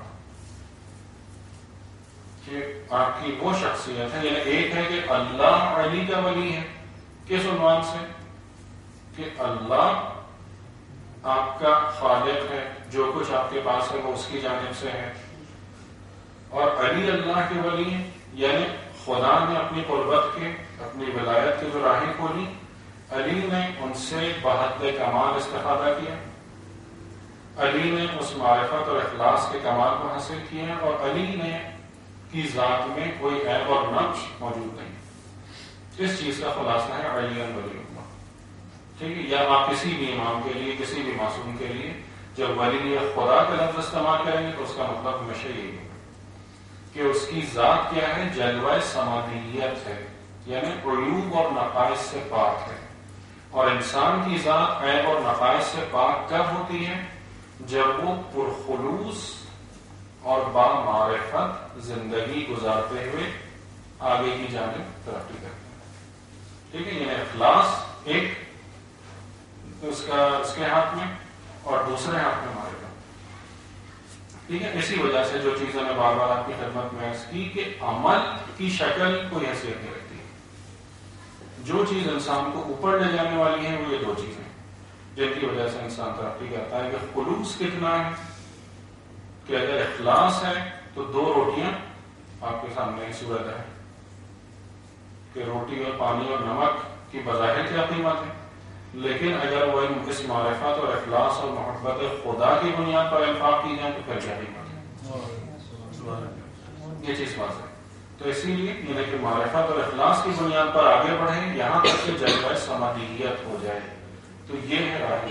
A: کہ آپ کی وہ شخصیت ہے، یعنی ایک ہے کہ اللہ علی کا ولی ہے، کس عنوان سے؟ کہ اللہ آپ کا خالق ہے، جو کچھ آپ کے پاس ہے وہ اس کی جانب سے ہے، اور علی اللہ کے ولی ہیں، یعنی خدا نے اپنی قربت کے، اپنی ولایت کی جو راہیں کھولی، علی نے ان سے بحد کمال استفادہ کیا، علی نے اس معرفت اور اخلاص کے کمال کو حاصل کیا، اور علی نے کی ذات میں کوئی عیب اور نقص موجود نہیں۔ اس چیز کا خلاصہ ہے علی ولی اللہ، ٹھیک ہے؟ یا آپ کسی بھی امام کے لیے، کسی بھی معصوم کے لیے جب ولی خدا کا لفظ استعمال کریں گے تو اس کا مطلب ہمیشہ یہی ہوگا کہ اس کی ذات کیا ہے؟ جلوہ سمدیت ہے، یعنی عیوب اور نقائص سے پاک ہے۔ اور انسان کی ذات عیب اور نقائص سے پاک کب ہوتی ہے؟ جب وہ پرخلوص اور با معرفت زندگی گزارتے ہوئے آگے کی جانب ترقی کرتے ہیں، ٹھیک ہے؟ یعنی اخلاص ایک اس کے ہاتھ میں، اور دوسرے ہاتھ میں معرفت، ٹھیک ہے؟ اسی وجہ سے جو چیزیں میں بار بار آپ کی خدمت میں عرض کی کہ عمل کی شکل کوئی حیثیت نہیں رکھتی، جو چیز انسان کو اوپر لے جانے والی ہے وہ یہ دو چیزیں جن کی وجہ سے انسان ترقی کرتا ہے، کہ خلوص کتنا ہے، کہ اگر اخلاص ہے تو دو روٹیاں آپ کے سامنے ہی صورت ہے کہ روٹی اور پانی اور نمک کی بظاہر کیا قیمت ہے، لیکن اگر وہ اس معرفت اور اخلاص اور محبت خدا کی بنیاد پر انفاق کی جائے تو پھر کیا قیمت ہے؟ یہ چیز واضح ہے۔ تو اسی لیے یہ کہ معرفت اور اخلاص کی بنیاد پر آگے بڑھیں یہاں تک کہ جلوہ سمدیت ہو جائے، تو یہ ہے راہ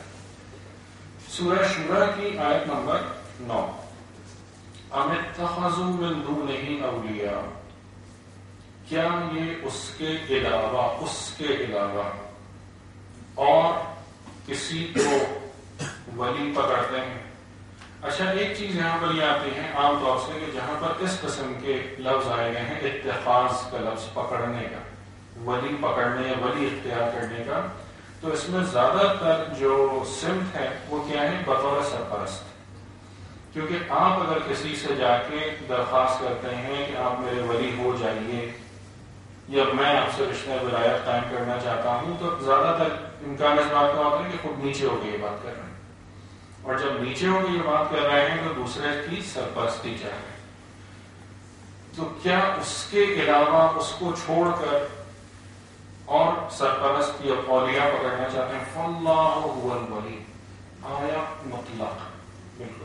A: ہدایت۔ سورہ شورى کی آیت نمبر 9، ام اتخذوا من دونہ اولیاء، کیا یہ اس کے علاوہ اور کسی کو ولی پکڑتے ہیں؟ اچھا، ایک چیز یہاں پر یہ آتی ہے عام طور سے کہ جہاں پر اس قسم کے لفظ آئے گئے ہیں، اتخاذ کا لفظ، پکڑنے کا، ولی پکڑنے یا ولی اختیار کرنے کا، تو اس میں زیادہ تر جو سمت ہے وہ کیا ہے؟ بطور سرپرست۔ کیونکہ آپ اگر کسی سے جا کے درخواست کرتے ہیں کہ آپ میرے ولی ہو جائیے، یا میں آپ سے رشتہ ولایت قائم کرنا چاہتا ہوں، تو زیادہ تر امکان اس بات کا ہوتا ہے کہ خود نیچے ہو کے یہ بات کر رہے ہیں، اور جب نیچے ہو کے یہ بات کر رہے ہیں تو دوسرے کی سرپرستی چاہ رہے ہیں، تو کیا اس کے علاوہ اس کو چھوڑ کر اور سرپرست یا اولیاء پکڑنا چاہتے ہیں؟ فاللہ هو الولی، آیا مطلق، بالکل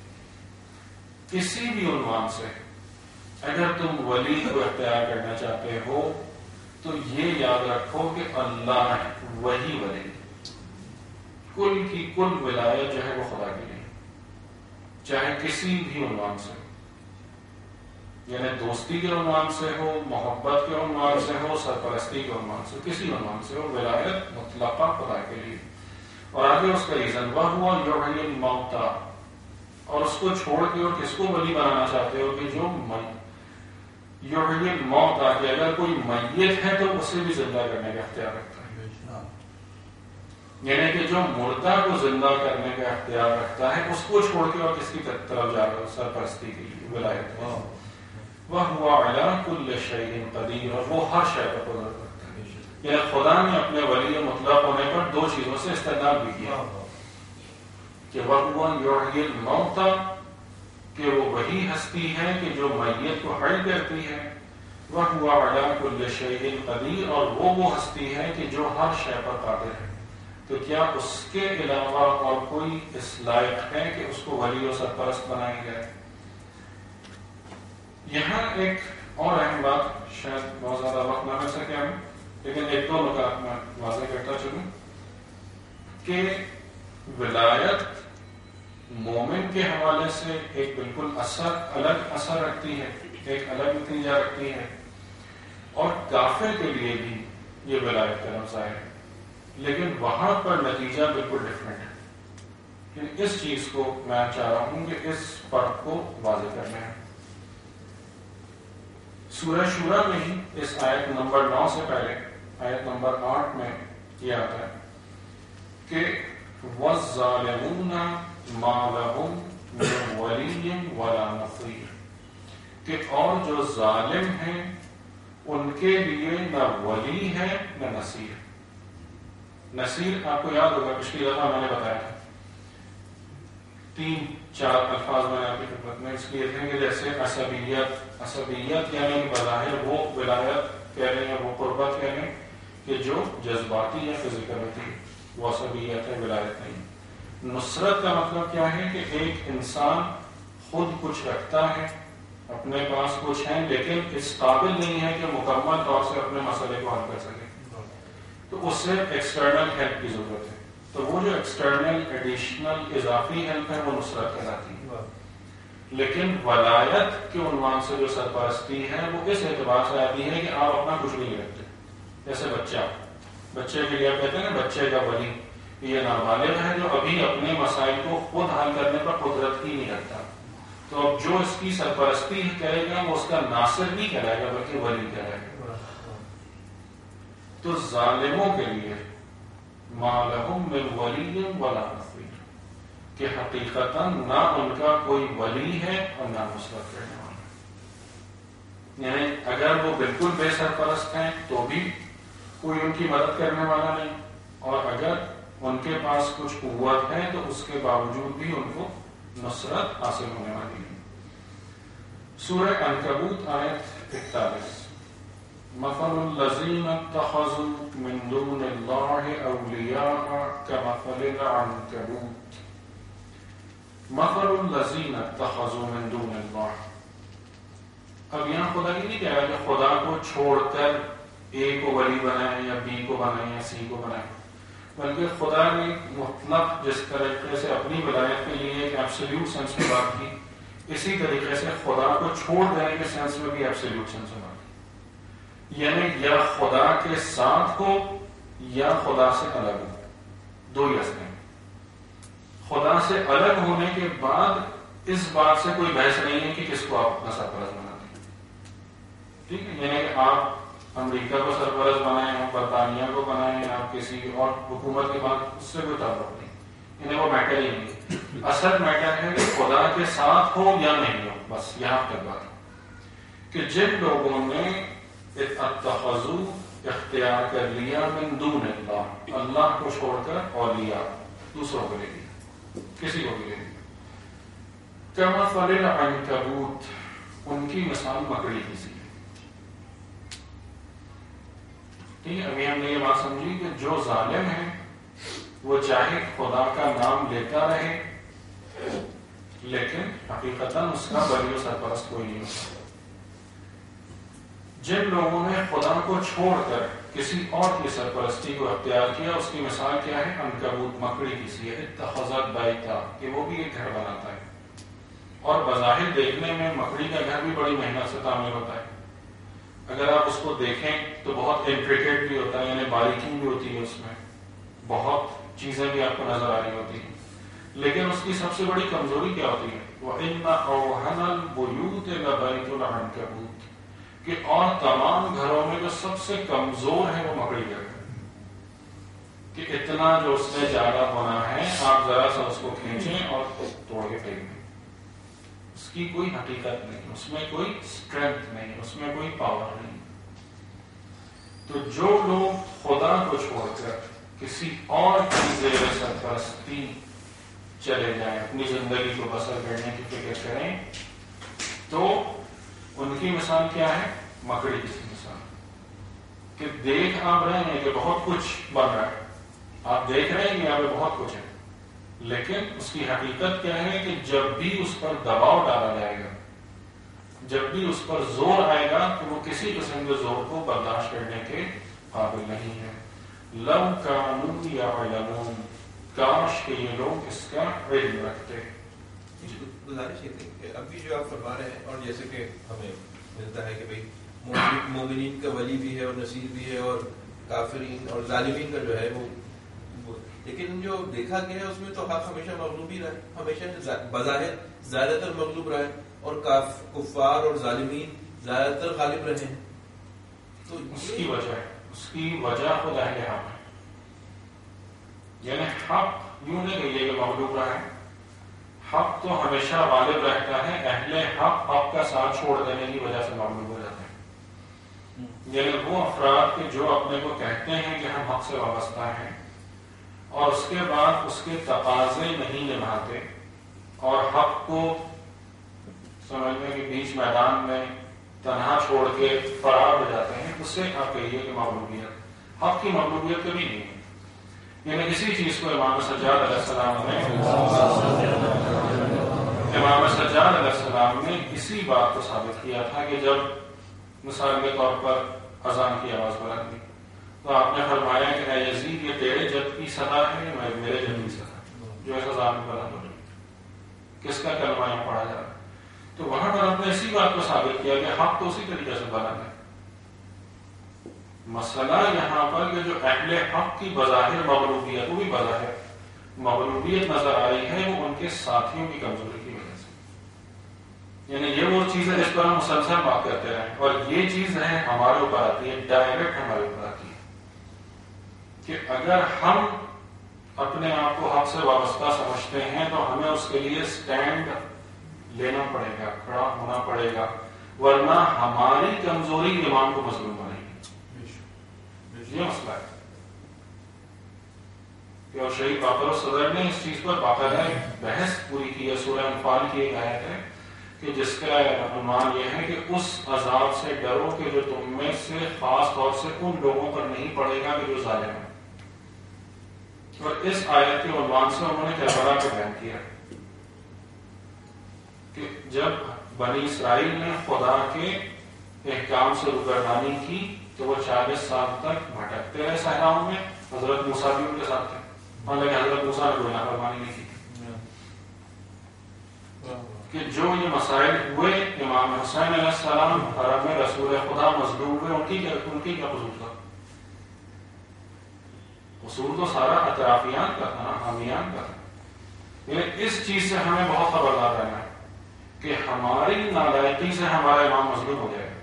A: کسی بھی عنوان سے اگر تم ولی کو اختیار کرنا چاہتے ہو تو یہ یاد رکھو کہ اللہ وہی ولی، کل کی کل ولایت جو ہے وہ خدا کی نہیں، چاہے کسی بھی عنوان سے۔ یعنی دوستی کے عنوان سے ہو، محبت کے عنوان سے ہو، سرپرستی کے عنوان سے، کسی عنوان سے ہو، ولایت مطلقہ خدا کے لیے. اور آگے اس کا ریزن وَهُوَ يُحْيِي الْمَوْتَى، اور اس کو چھوڑ کے اور کس کو ولی بنانا چاہتے ہو کہ جو یحیی الموت، کہ اگر کوئی میت ہے تو اسے بھی زندہ کرنے کا اختیار رکھتا ہے. یعنی کہ جو مردہ کو زندہ کرنے کا اختیار رکھتا ہے اس کو چھوڑ کے اور کس کی طرف جا رہا ہے؟ سرپرستی کے لیے، ولایت. وَهُوَ عَلَىٰ كُلِّ شَيْءٍ قَدِيرٌ، اور وہ ہر شے پر قدرت رکھتا ہے. یعنی خدا نے اپنے ولی مطلق ہونے پر دو چیزوں سے استدلال بھی کیا کہ وَهُوَ يُحْيِي الْمَوْتَى، کہ وہ وہی ہستی ہے کہ جو میت کو حی کرتی ہے. وَهُوَ عَلَىٰ كُلِّ شَيْءٍ قَدِيرٌ، اور وہ ہستی ہے کہ جو ہر شے پر قادر ہے. تو کیا اس کے علاوہ اور کوئی اس لائق ہے کہ اس کو ولی و سرپرست بنایا جائے؟ یہاں ایک اور اہم بات، شاید بہت زیادہ وقت نہ مل سکے ہمیں، لیکن ایک دو نکات میں واضح کرتا چلوں کہ ولایت مومن کے حوالے سے ایک بالکل الگ اثر رکھتی ہے، ایک الگ نتیجہ رکھتی ہے، اور کافر کے لیے بھی یہ ولایت کا لفظ ہے، لیکن وہاں پر نتیجہ بالکل ڈفرینٹ ہے. اس چیز کو میں چاہ رہا ہوں کہ اس فرق کو واضح کرنا ہے. سورہ شورا میں ہی اس آیت نمبر 9 سے پہلے آیت نمبر 8 میں یہ آتا ہے کہ وَالظَّالِمُونَ مَا لَهُم مِّن وَلِيٍّ وَلَا نَصِيرٍ، کہ اور جو ظالم ہیں ان کے لیے نہ ولی ہے نہ نصیر. نصیر آپ کو یاد ہوگا پچھلی دفعہ میں نے بتایا تھا، 3-4 الفاظ میں نے آپ کی خدمت میں اس لیے تھے کہ جیسے عصبیت یعنی بظاہر وہ ولایت کہہ رہے ہیں، وہ قربت کہہ رہے ہیں کہ جو جذباتی یا فزیکل ہوتی ہے، وہ عصبیت ہے، ولایت نہیں. نصرت کا مطلب کیا ہے کہ ایک انسان خود کچھ رکھتا ہے، اپنے پاس کچھ ہے، لیکن اس قابل نہیں ہے کہ مکمل طور سے اپنے مسئلے کو حل کر سکے، تو اس سے ایکسٹرنل ہیلپ کی ضرورت ہے. تو وہ جو ایکسٹرنل ایڈیشنل اضافی ہیلپ ہے وہ نصرت کہلاتی ہے. لیکن ولایت کے عنوان سے جو سرپرستی ہے وہ اس اعتبار سے آتی ہے کہ آپ اپنا کچھ نہیں رکھتے. جیسے بچے کے لیے آپ کہتے ہیں نا بچے کا ولی، یہ نابالغ ہے جو ابھی اپنے مسائل کو خود حل کرنے پر قدرت ہی نہیں رکھتا، تو اب جو اس کی سرپرستی کرے گا وہ اس کا ناصر نہیں کہلائے گا بلکہ ولی کہلائے گا. تو ظالموں کے لیے ما لہم من ولی ولا نصیر، کہ حقیقتاً نہ ان کا کوئی ولی ہے اور نہ نصرت کرنے والا. یعنی اگر وہ بالکل بے سرپرست ہیں تو بھی کوئی ان کی مدد کرنے والا نہیں، اور اگر ان کے پاس کچھ قوت ہے تو اس کے باوجود بھی ان کو نصرت حاصل ہونے والی ہے. سورہ عنکبوت آیت 41 مثل الذین اتخذوا من دون اللہ اولیاء کمثل العنکبوت. مثل الذین اتخذوا من دون اللہ، اب یہاں خدا یہ نہیں کہہ رہا کہ خدا کو چھوڑ کر اے کو ولی بنائے یا بی کو بنائے یا سی کو بنائے، بلکہ خدا نے مطلق جس طریقے سے اپنی ولایت کے لیے ایک ایبسلیوٹ سینس میں بات کی، اسی طریقے سے خدا کو چھوڑ دینے کے سینس میں بھی ایبسلیوٹ سینس میں بات کی. یعنی یا خدا کے ساتھ ہو یا خدا سے الگ ہو، دو ہی راستے ہیں. خدا سے الگ ہونے کے بعد اس بات سے کوئی بحث نہیں ہے کہ کس کو آپ اپنا سرپرست بناتے ہیں. ٹھیک ہے، یعنی کہ آپ امریکہ کو سرپرست بنائیں، آپ برطانیہ کو بنائیں، آپ کسی اور حکومت کے بعد اس سے کوئی تعلق نہیں، یعنی وہ میٹر ہی نہیں. اصل میٹر ہے کہ خدا کے ساتھ ہو یا نہیں ہو، بس یہاں تک بات. کہ جن لوگوں نے اتخذوا اختیار کر لیا من دون اللہ، اللہ کو چھوڑ کر اولیاء دوسروں کو لے لیا، کسی کو بھی لے لیا. کمثل العنکبوت، ان کی مثال مکڑی کی سی. ٹھیک ہے، ابھی ہم نے یہ بات سمجھی کہ جو ظالم ہے وہ چاہے خدا کا نام لیتا رہے لیکن حقیقتاً اس کا ولی و سرپرست کوئی نہیں ہوتا. جن لوگوں نے خدا کو چھوڑ کر کسی اور کی سرپرستی کو اختیار کیا، اس کی مثال کیا ہے؟ عنکبوت، مکڑی کی سی ہے. اتخذت بیتا، کہ وہ بھی ایک گھر بناتا ہے. اور بظاہر دیکھنے میں مکڑی کا گھر بھی بڑی محنت سے تعمیر ہوتا ہے. اگر آپ اس کو دیکھیں تو بہت انٹریکیٹ بھی ہوتا ہے، یعنی باریکی بھی ہوتی ہے، اس میں بہت چیزیں بھی آپ کو نظر آ رہی ہوتی ہیں. لیکن اس کی سب سے بڑی کمزوری کیا ہوتی ہے؟ وَإِنَّ أَوْهَنَ الْبُيُوتِ لَبَيْتُ الْعَنكَبُوتِ، کہ اور تمام گھروں میں جو سب سے کمزور ہے وہ مکڑی کا گھر، کہ اتنا جو اس نے جالا بنا ہے، آپ ذرا سا اس کو کھینچیں اور توڑ کے پھینک دیں، اس کی کوئی حقیقت نہیں، اس میں کوئی اسٹرینتھ نہیں، اس میں کوئی پاور نہیں. تو جو لوگ خدا کو چھوڑ کر کسی اور کی زیر سرپرستی چلے جائیں، اپنی زندگی کو بسر کرنے کی فکر کریں، تو ان کی مثال کیا ہے؟ مکڑی کی مثال، کہ دیکھ آپ رہے ہیں کہ بہت کچھ بن رہا ہے، آپ دیکھ رہے ہیں کہ یہاں پہ بہت کچھ ہے، لیکن اس کی حقیقت کیا ہے کہ جب بھی اس پر دباؤ ڈالا جائے گا، جب بھی اس پر زور آئے گا، تو وہ کسی قسم کے زور کو برداشت کرنے کے قابل نہیں ہے. لَوْ كَانُوا يَعْلَمُونَ، کاش کہ یہ لوگ اس کا علم رکھتے.
B: گزارش یہ تھی کہ ابھی جو آپ فرما رہے ہیں، اور جیسے کہ ہمیں ملتا ہے کہ بھئی مومنین کا ولی بھی ہے اور نصیر بھی ہے، اور کافرین اور ظالمین کا جو ہے وہ، لیکن جو دیکھا گیا ہے اس میں تو حق ہمیشہ مغلوب ہی رہے، ہمیشہ بظاہر زیادہ تر مغلوب رہے، اور کفار اور ظالمین زیادہ تر غالب رہے ہیں. تو
A: اس کی وجہ خود اہل حق ہے، یعنی حق یوں نہیں کہیے کہ مغلوب رہا ہے، حق تو ہمیشہ غالب رہتا ہے، اہل حق حق کا ساتھ چھوڑ دینے کی وجہ سے مغلوب ہو جاتے ہیں. یعنی وہ افراد کے جو اپنے کو کہتے ہیں کہ ہم حق سے وابستہ ہیں، اور اس کے بعد اس کے تقاضے نہیں نبھاتے اور حق کو سمجھنے کے بیچ میدان میں تنہا چھوڑ کے فرار ہو جاتے ہیں، اس سے آپ کہیے کہ مغلوبیت. حق کی مغلوبیت کبھی نہیں ہے. یعنی اسی چیز کو امام سجاد علیہ السلام نے اسی بات کو ثابت کیا تھا کہ جب مثال کے طور پر اذان کی آواز بلند ہوئی تو آپ نے فرمایا کہ اے یزید، یہ تیرے جد کی صدا ہے یا میرے جد کی صدا جو اس اذان میں بلند ہو رہی ہے، کس کا کلمہ یہاں پڑھا جا رہا ہے؟ تو وہاں پر آپ نے اسی بات کو ثابت کیا کہ حق تو اسی طریقے سے بلند ہے. مسئلہ یہاں پر کہ جو اہل حق کی بظاہر مغلوبیت، وہ بھی بظاہر مغلوبیت نظر آ رہی ہے، وہ ان کے ساتھیوں کی کمزوری کی وجہ سے. یعنی یہ وہ چیز ہے جس پر ہم مسلسل بات کرتے رہے، اور یہ چیز ہے ہمارے اوپر آتی ہے، ڈائریکٹ ہمارے اوپر آتی ہے کہ اگر ہم اپنے آپ کو حق سے وابستہ سمجھتے ہیں تو ہمیں اس کے لیے سٹینڈ لینا پڑے گا، کھڑا ہونا پڑے گا، ورنہ ہماری کمزوری امام کو مظلوم بنے گی. یہ مسئلہ ہے کہ اور شہید باقر صدر نے اس چیز پر باقاعدہ بحث پوری کی ہے. سورہ انفال کی ایک آیت ہے کہ جس کا عنوان یہ ہے کہ اس عذاب سے ڈرو کہ جو تم میں سے خاص طور سے ان لوگوں پر نہیں پڑے گا کہ جو ظالم ہیں. اور اس آیت کے عنوان سے انہوں نے کربلا کو بیان کیا کہ جب بنی اسرائیل نے خدا کے احکام سے روگردانی کی تو وہ 40 سال تک بھٹکتے رہے صحراؤں میں. حضرت موسیٰ بھی ان کے ساتھ تھے، حالانکہ حضرت موسیٰ نے کوئی نافرمانی نہیں کی. کہ جو یہ مسائل ہوئے، امام حسین علیہ السلام حرم میں رسول خدا مظلوم ہوئے، ان کی کیا قصور تھا؟ قصور تو سارا اطرافیان کا تھا، حامیان کا تھا. لیکن اس چیز سے ہمیں بہت خبردار رہنا ہے کہ ہماری نالائقی سے ہمارا امام مظلوم ہو جائے گا.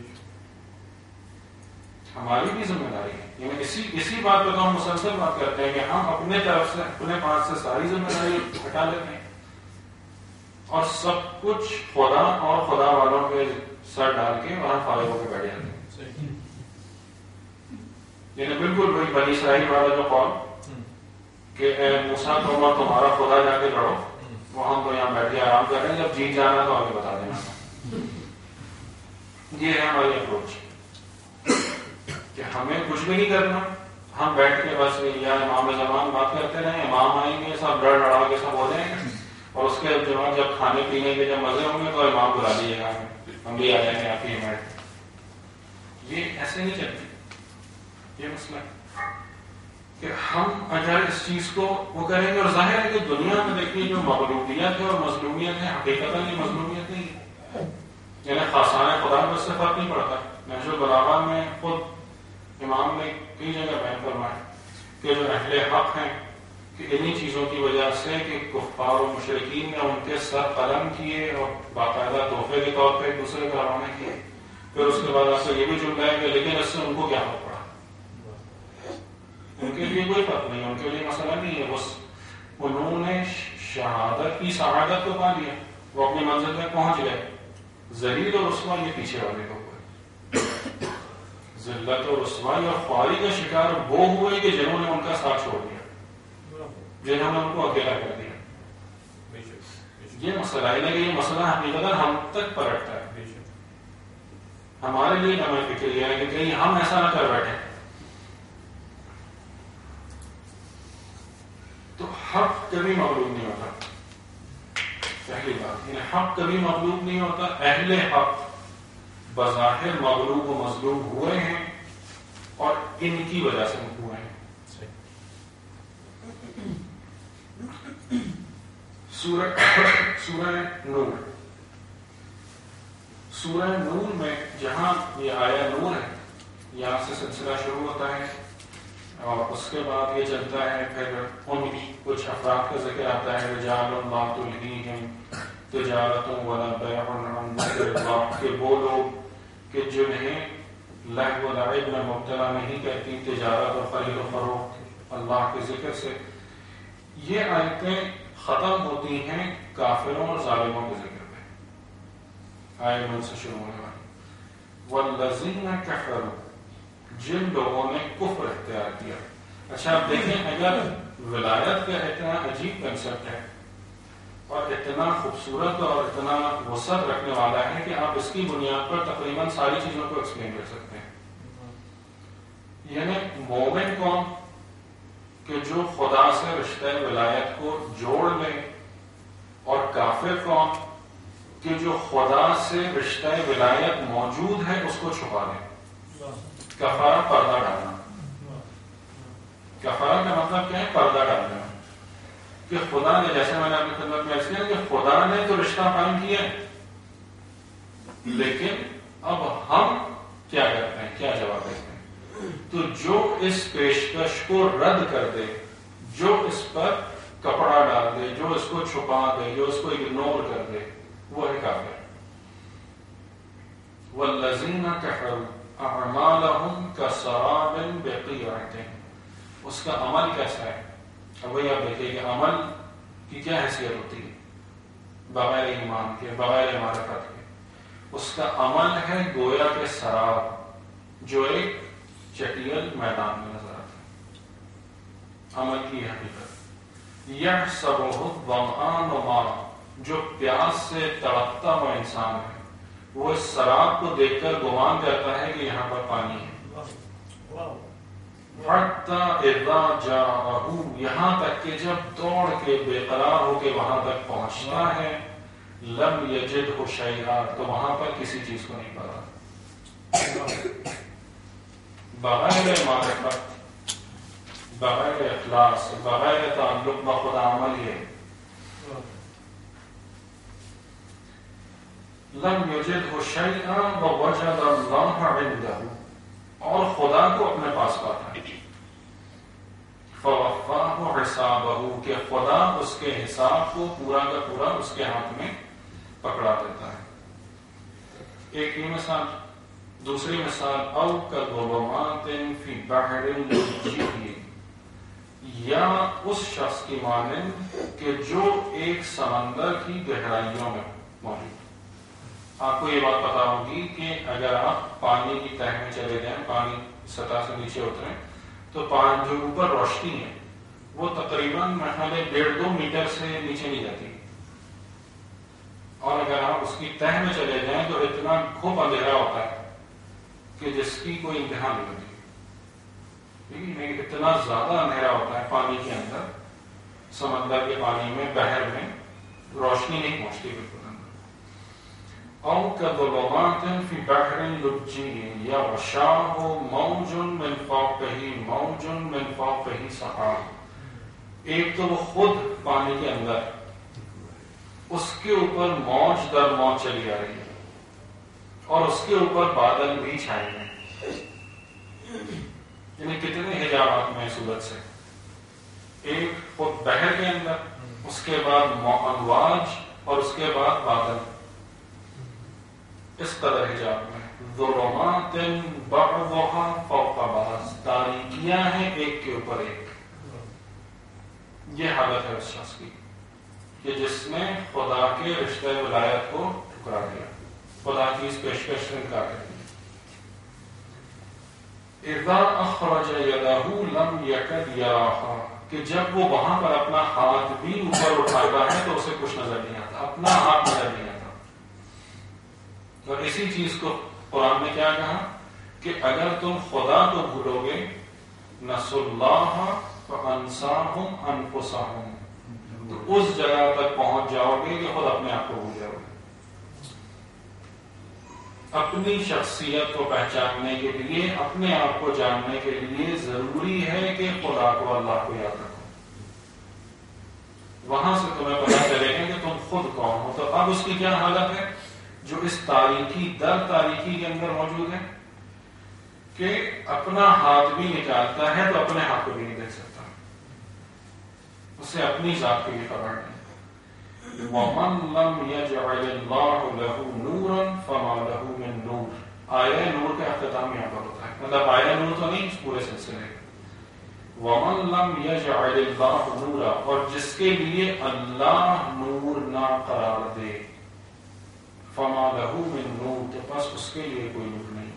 A: ہماری بھی ذمہ داری ہے. یعنی اسی بات پہ تو ہم مسلسل بات کرتے ہیں کہ ہم اپنے طرف سے، اپنے پاس سے ساری ذمہ داری ہٹا لیتے ہیں اور سب کچھ خدا اور خدا والوں کے سر ڈال کے وہاں فارغ ہو کے بیٹھ جاتے ہیں. یعنی بالکل وہی بنی اسرائیل والا جو قول کہ اے موسیٰ تم اور تمہارا خدا جا کے لڑو، وہ ہم تو یہاں بیٹھے آرام کر رہے ہیں، جب جیت جانا تو ہمیں بتا دینا. یہ ہے ہماری اپروچ کہ ہمیں کچھ بھی نہیں کرنا، ہم بیٹھ کے بس یا امام زمان بات کرتے رہیں، امام آئیں گے سب ڈر ڈڑا کے سب ہو جائیں گے، اور اس کے جب کھانے پینے کے جب مزے ہوں گے تو امام بلا دیجیے گا، ہم بھی آ جائیں گے آپ ہی بیٹھ. یہ ایسے نہیں چلتی، یہ مسئلہ ہے. کہ ہم اگر اس چیز کو وہ کریں گے، اور ظاہر ہے کہ دنیا میں دیکھیے جو مغلوبیت ہے اور مظلومیت ہے، حقیقت یہ مظلومیت نہیں ہے، یعنی خاصانہ خدا میں اس سے فرق نہیں پڑتا. نہج البلاغہ میں خود امام نے کئی جگہ بیان فرمایا کہ جو اہل حق ہیں کہ انہی چیزوں کی وجہ سے کہ کفار و مشرکین نے ان کے سر قلم کیے اور باقاعدہ تحفے کے طور پہ ایک دوسرے کو روانہ کیے، پھر اس کے بعد آپ سے یہ بھی جملہ ہے کہ لیکن اس سے ان کو کیا فرق پڑا، ان کے لیے کوئی فرق نہیں، ان کے لیے مسئلہ نہیں ہے، بس انہوں نے شہادت کی سعادت کو پا لیا، وہ اپنی منزل تک پہنچ گئے. ذلیل اور رسوا یہ پیچھے والے کو ہوئے، ذلت اور رسوائی اور خواری کا شکار وہ ہوئے کہ جنہوں نے ان کا ساتھ چھوڑ دیا، جنہوں نے ان کو اکیلا کر دیا. یہ مسئلہ ہے کہ یہ مسئلہ حقیقت ہم تک پلٹتا ہے، ہمارے لیے ہمیں فکر یہ ہے کہ کہیں ہم ایسا نہ کر بیٹھے. تو حق کبھی مغلوب نہیں ہوتا، پہلی بات یعنی حق کبھی مغلوب نہیں ہوتا. اہل حق بظاہر مغلوب و مظلوم ہوئے ہیں اور ان کی وجہ سے ہوئے ہیں. سورہ نور، سورہ نور میں جہاں یہ آیا نور ہے، یہاں سے سلسلہ شروع ہوتا ہے اور اس کے بعد یہ چلتا ہے، پھر ان کچھ افراد کا ذکر آتا ہے، رجال لا تلہیہم تجارت ولا بیع عن ذکر اللہ، کہ وہ لوگ کہ جنہیں لہو و لعب میں مبتلا نہیں کرتی تجارت اور خرید و فروخت اللہ کے ذکر سے. یہ آیتیں ختم ہوتی ہیں کافروں اور ظالموں کے ذکر پہ، آیت نور سے شروع ہونے والی. والذین کفروا، جن لوگوں نے کفر اختیار کیا. اچھا آپ دیکھیں، اگر ولایت کا اتنا عجیب کنسپٹ ہے اور اتنا خوبصورت اور اتنا وسعت رکھنے والا ہے کہ آپ اس کی بنیاد پر تقریباً ساری چیزوں کو ایکسپلین کر سکتے ہیں. یعنی مومن کون کہ جو خدا سے رشتہ ولایت کو جوڑ لے، اور کافر کون کہ جو خدا سے رشتہ ولایت موجود ہے اس کو چھپا لے. کفارہ پردہ ڈالنا، کفارہ کا مطلب کیا ہے؟ پردہ ڈالنا. کہ خدا نے، جیسے میں نے اپنی خدمت میں عرض کیا کہ خدا نے تو رشتہ قائم کیا ہے، لیکن اب ہم کیا کرتے ہیں، کیا جواب دیتے ہیں؟ تو جو اس پیشکش کو رد کر دے، جو اس پر کپڑا ڈال دے، جو اس کو چھپا دے، جو اس کو اگنور کر دے، وہ ہے کافر. والذین کفروا اعمالهم کسراب بقیعۃ، اس کا عمل کیسا ہے؟ اب وہی آپ دیکھیے کہ عمل کی کیا حیثیت ہوتی ہے بغیر ایمان کے، بغیر معرفت کے. اس کا عمل ہے گویا کے سراب جو ایک چٹیل میدان میں نظر آتا ہے. عمل کی حقیقت یحسبہ الظمآن ماء، جو پیاس سے تڑپتا ہوا انسان ہے وہ اس سراب کو دیکھ کر گمان کرتا ہے کہ یہاں پر پانی ہے. حتی اذا جاءہ، یہاں تک کہ جب دوڑ کے بے قرار ہو کے وہاں تک پہنچتا ہے، لم یجدہ شیئا، تو وہاں پر کسی چیز کو نہیں پاتا. بغیر معرفت، بغیر اخلاص، بغیر تعلق بخدا عمل یہ لم یجدہ شیئا ووجد اللہ عندہ، اور خدا کو اپنے پاس پاتا ہے. فوفاہ حسابہ، کہ خدا اس کے حساب کو پورا کا پورا اس کے ہاتھ میں پکڑا دیتا ہے. ایک یہ مثال. دوسری مثال، او کظلمات فی بحر لجی، یا اس شخص کی مانند کہ جو ایک سمندر کی گہرائیوں میں موجود. آپ کو یہ بات پتا ہوگی کہ اگر آپ پانی کی تہ میں چلے جائیں، پانی سطح سے نیچے اتریں، تو پانی جو اوپر روشنی ہے وہ تقریباً محلے 1.5-2 میٹر سے نیچے نہیں جاتی، اور اگر آپ اس کی تہ میں چلے جائیں تو اتنا خوب اندھیرا ہوتا ہے کہ جس کی کوئی انتہا نہیں ہوتی. لیکن اتنا زیادہ اندھیرا ہوتا ہے پانی کے اندر، سمندر کے پانی میں، بحر میں روشنی نہیں پہنچتی بالکل اندر. او كظلمات في بحر لجي يغشاه موج من فوقه موج من فوقه سحاب. ایک تو وہ خود پانی کے اندر، اس کے اوپر موج در موج چلی آ رہی ہے اور اس کے اوپر بادل بھی چھائے ہیں. یعنی کتنے حجابات میں صورت سے، ایک خود بحر کے اندر، اس کے بعد امواج اور اس کے بعد بادل. اس قدر حجاب میں ظلمات بعضها فوق بعض، تاریکیاں ہیں ایک کے اوپر ایک. یہ حالت ہے اس شخص کی کہ جس نے خدا کے رشتہ ولایت کو ٹھکرا دیا، خدا کی اس پیشکش سے انکار کر دیا. اذا اخرج يده لم يكد يراها، کہ جب وہ وہاں پر اپنا ہاتھ بھی اوپر اٹھاتا ہے تو اسے کچھ نظر نہیں آتا، اپنا ہاتھ نظر نہیں آتا. اور اسی چیز کو قرآن نے کیا کہا کہ اگر تم خدا کو بھولو گے، نسوا اللہ فانساہم انفسہم، تو اس جگہ تک پہنچ جاؤ گے کہ خود اپنے آپ کو بھول جاؤ گے. اپنی شخصیت کو پہچاننے کے لیے، اپنے آپ کو جاننے کے لیے ضروری ہے کہ خدا کو، اللہ کو یاد رکھو. وہاں سے تمہیں پتہ چلے گا کہ تم خود کون ہو. تو اب اس کی کیا حالت ہے جو اس تاریکی در تاریکی کے اندر موجود ہے کہ اپنا ہاتھ بھی نکالتا ہے تو اپنے ہاتھ کو بھی نہیں دیکھ سکتا، اسے اپنی ذات کی بھی خبر نہیں. وَمَن لَّمْ يَجْعَلِ اللَّهُ لَهُ نُورًا فَمَا لَهُ مِن نُور. آیہ نور کا اختتام یہاں پر ہوتا ہے، مطلب آیہ نور تو نہیں، اس پورے سلسلے. وَمَن لَّمْ يَجْعَلِ اللَّهُ نُورًا، اور جس کے لیے اللہ نور نہ قرار دے، فما لہو من نور، تو پس اس کے لیے کوئی نور نہیں.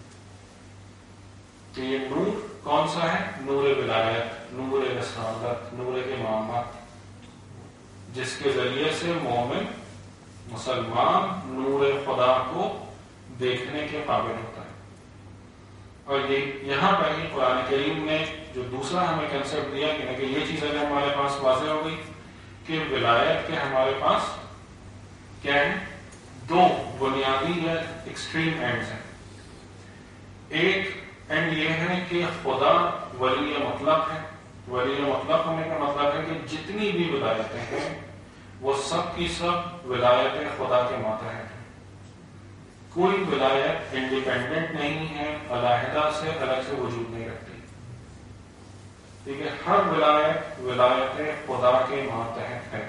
A: تو یہ نور کون سا ہے؟ نور ولایت، نور رسالت، نور امامت، جس کے ذریعے سے مومن مسلمان نور خدا کو دیکھنے کے قابل ہوتا ہے. اور یہ یہاں پر ہی قرآن کریم نے جو دوسرا ہمیں کنسپٹ دیا کہ یہ چیز اگر ہمارے پاس واضح ہو گئی کہ ولایت کے ہمارے پاس کیا ہے، دو بنیادی یا ایکسٹریم اینڈز ہیں. ایک اینڈ یہ ہے کہ خدا ولی مطلق ہے. ولی مطلق ہونے کا مطلب ہے کہ جتنی بھی ولایتیں ہیں وہ سب کی سب ولایتیں خدا کے ماتحت ہیں. کوئی ولایت انڈیپینڈنٹ نہیں ہے، علیحدہ سے الگ سے وجود نہیں رکھتی. ٹھیک ہے، ہر ولایت خدا کے ماتحت ہے.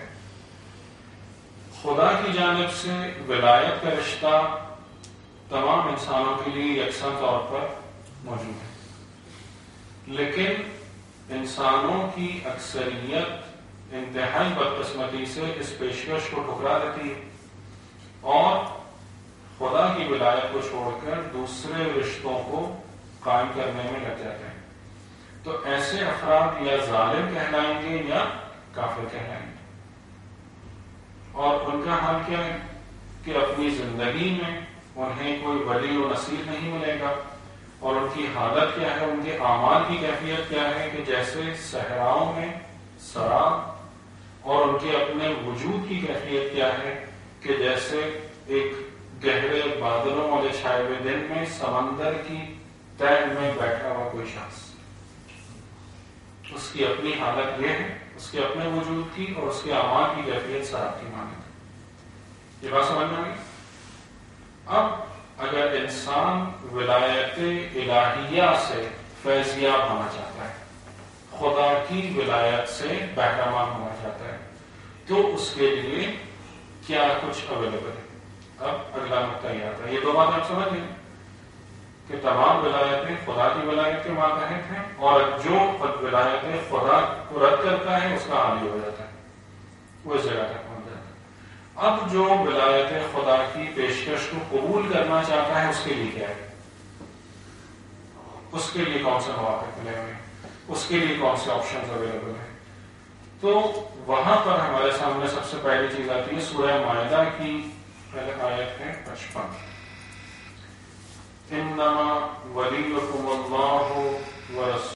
A: خدا کی جانب سے ولایت کا رشتہ تمام انسانوں کے لیے یکساں طور پر موجود ہے، لیکن انسانوں کی اکثریت انتہائی بدقسمتی سے اس پیشکش کو ٹھکرا دیتی ہے اور خدا کی ولایت کو چھوڑ کر دوسرے رشتوں کو قائم کرنے میں لگ جاتے ہیں. تو ایسے افراد یا ظالم کہلائیں گے یا کافر کہلائیں گے. اور ان کا حال کیا ہے کہ اپنی زندگی میں انہیں کوئی ولی و نصیر نہیں ملے گا، اور ان کی حالت کیا ہے، ان کے اعمال کی کیفیت کیا ہے کہ جیسے صحراؤں میں سراب، اور ان کے اپنے وجود کی کیفیت کیا ہے کہ جیسے ایک گہرے بادلوں والے چھائے ہوئے دن میں سمندر کی تہ میں بیٹھا ہوا کوئی شخص. اس کی اپنی حالت یہ ہے، اس کے اپنے وجود کی اور اس کے اعمال کی کیفیت سراب کی مانند. یہ بات سمجھ میں آئی؟ اب اگر انسان ولایت الہیہ سے فیضیاب ہونا چاہتا ہے، خدا کی ولایت سے بہرمان ہونا چاہتا ہے، تو اس کے لیے کیا کچھ اویلیبل ہے. اب اگلا نقطہ یہ آتا ہے. یہ دو باتیں آپ سمجھ لیں کہ تمام ولایتیں خدا کی ولایت کے ماتحت ہیں، اور جو ولایتیں خدا کو رد کرتا ہے اس کا حال ہی ہو جاتا ہے، وہ اس جگہ تک پہنچ جاتا ہے. اب جو ولایت خدا کی پیشکش کو قبول کرنا چاہتا ہے اس کے لیے کیا ہے، اس کے لیے کون سے مواقع ملے ہوئے ہیں، اس کے لیے کون سے آپشنز اویلیبل ہیں. تو وہاں پر ہمارے سامنے سب سے پہلی چیز آتی ہے سورہ مائدہ کی پہلے آیت ہے 55. انما ولیکم اللہ ورسولہ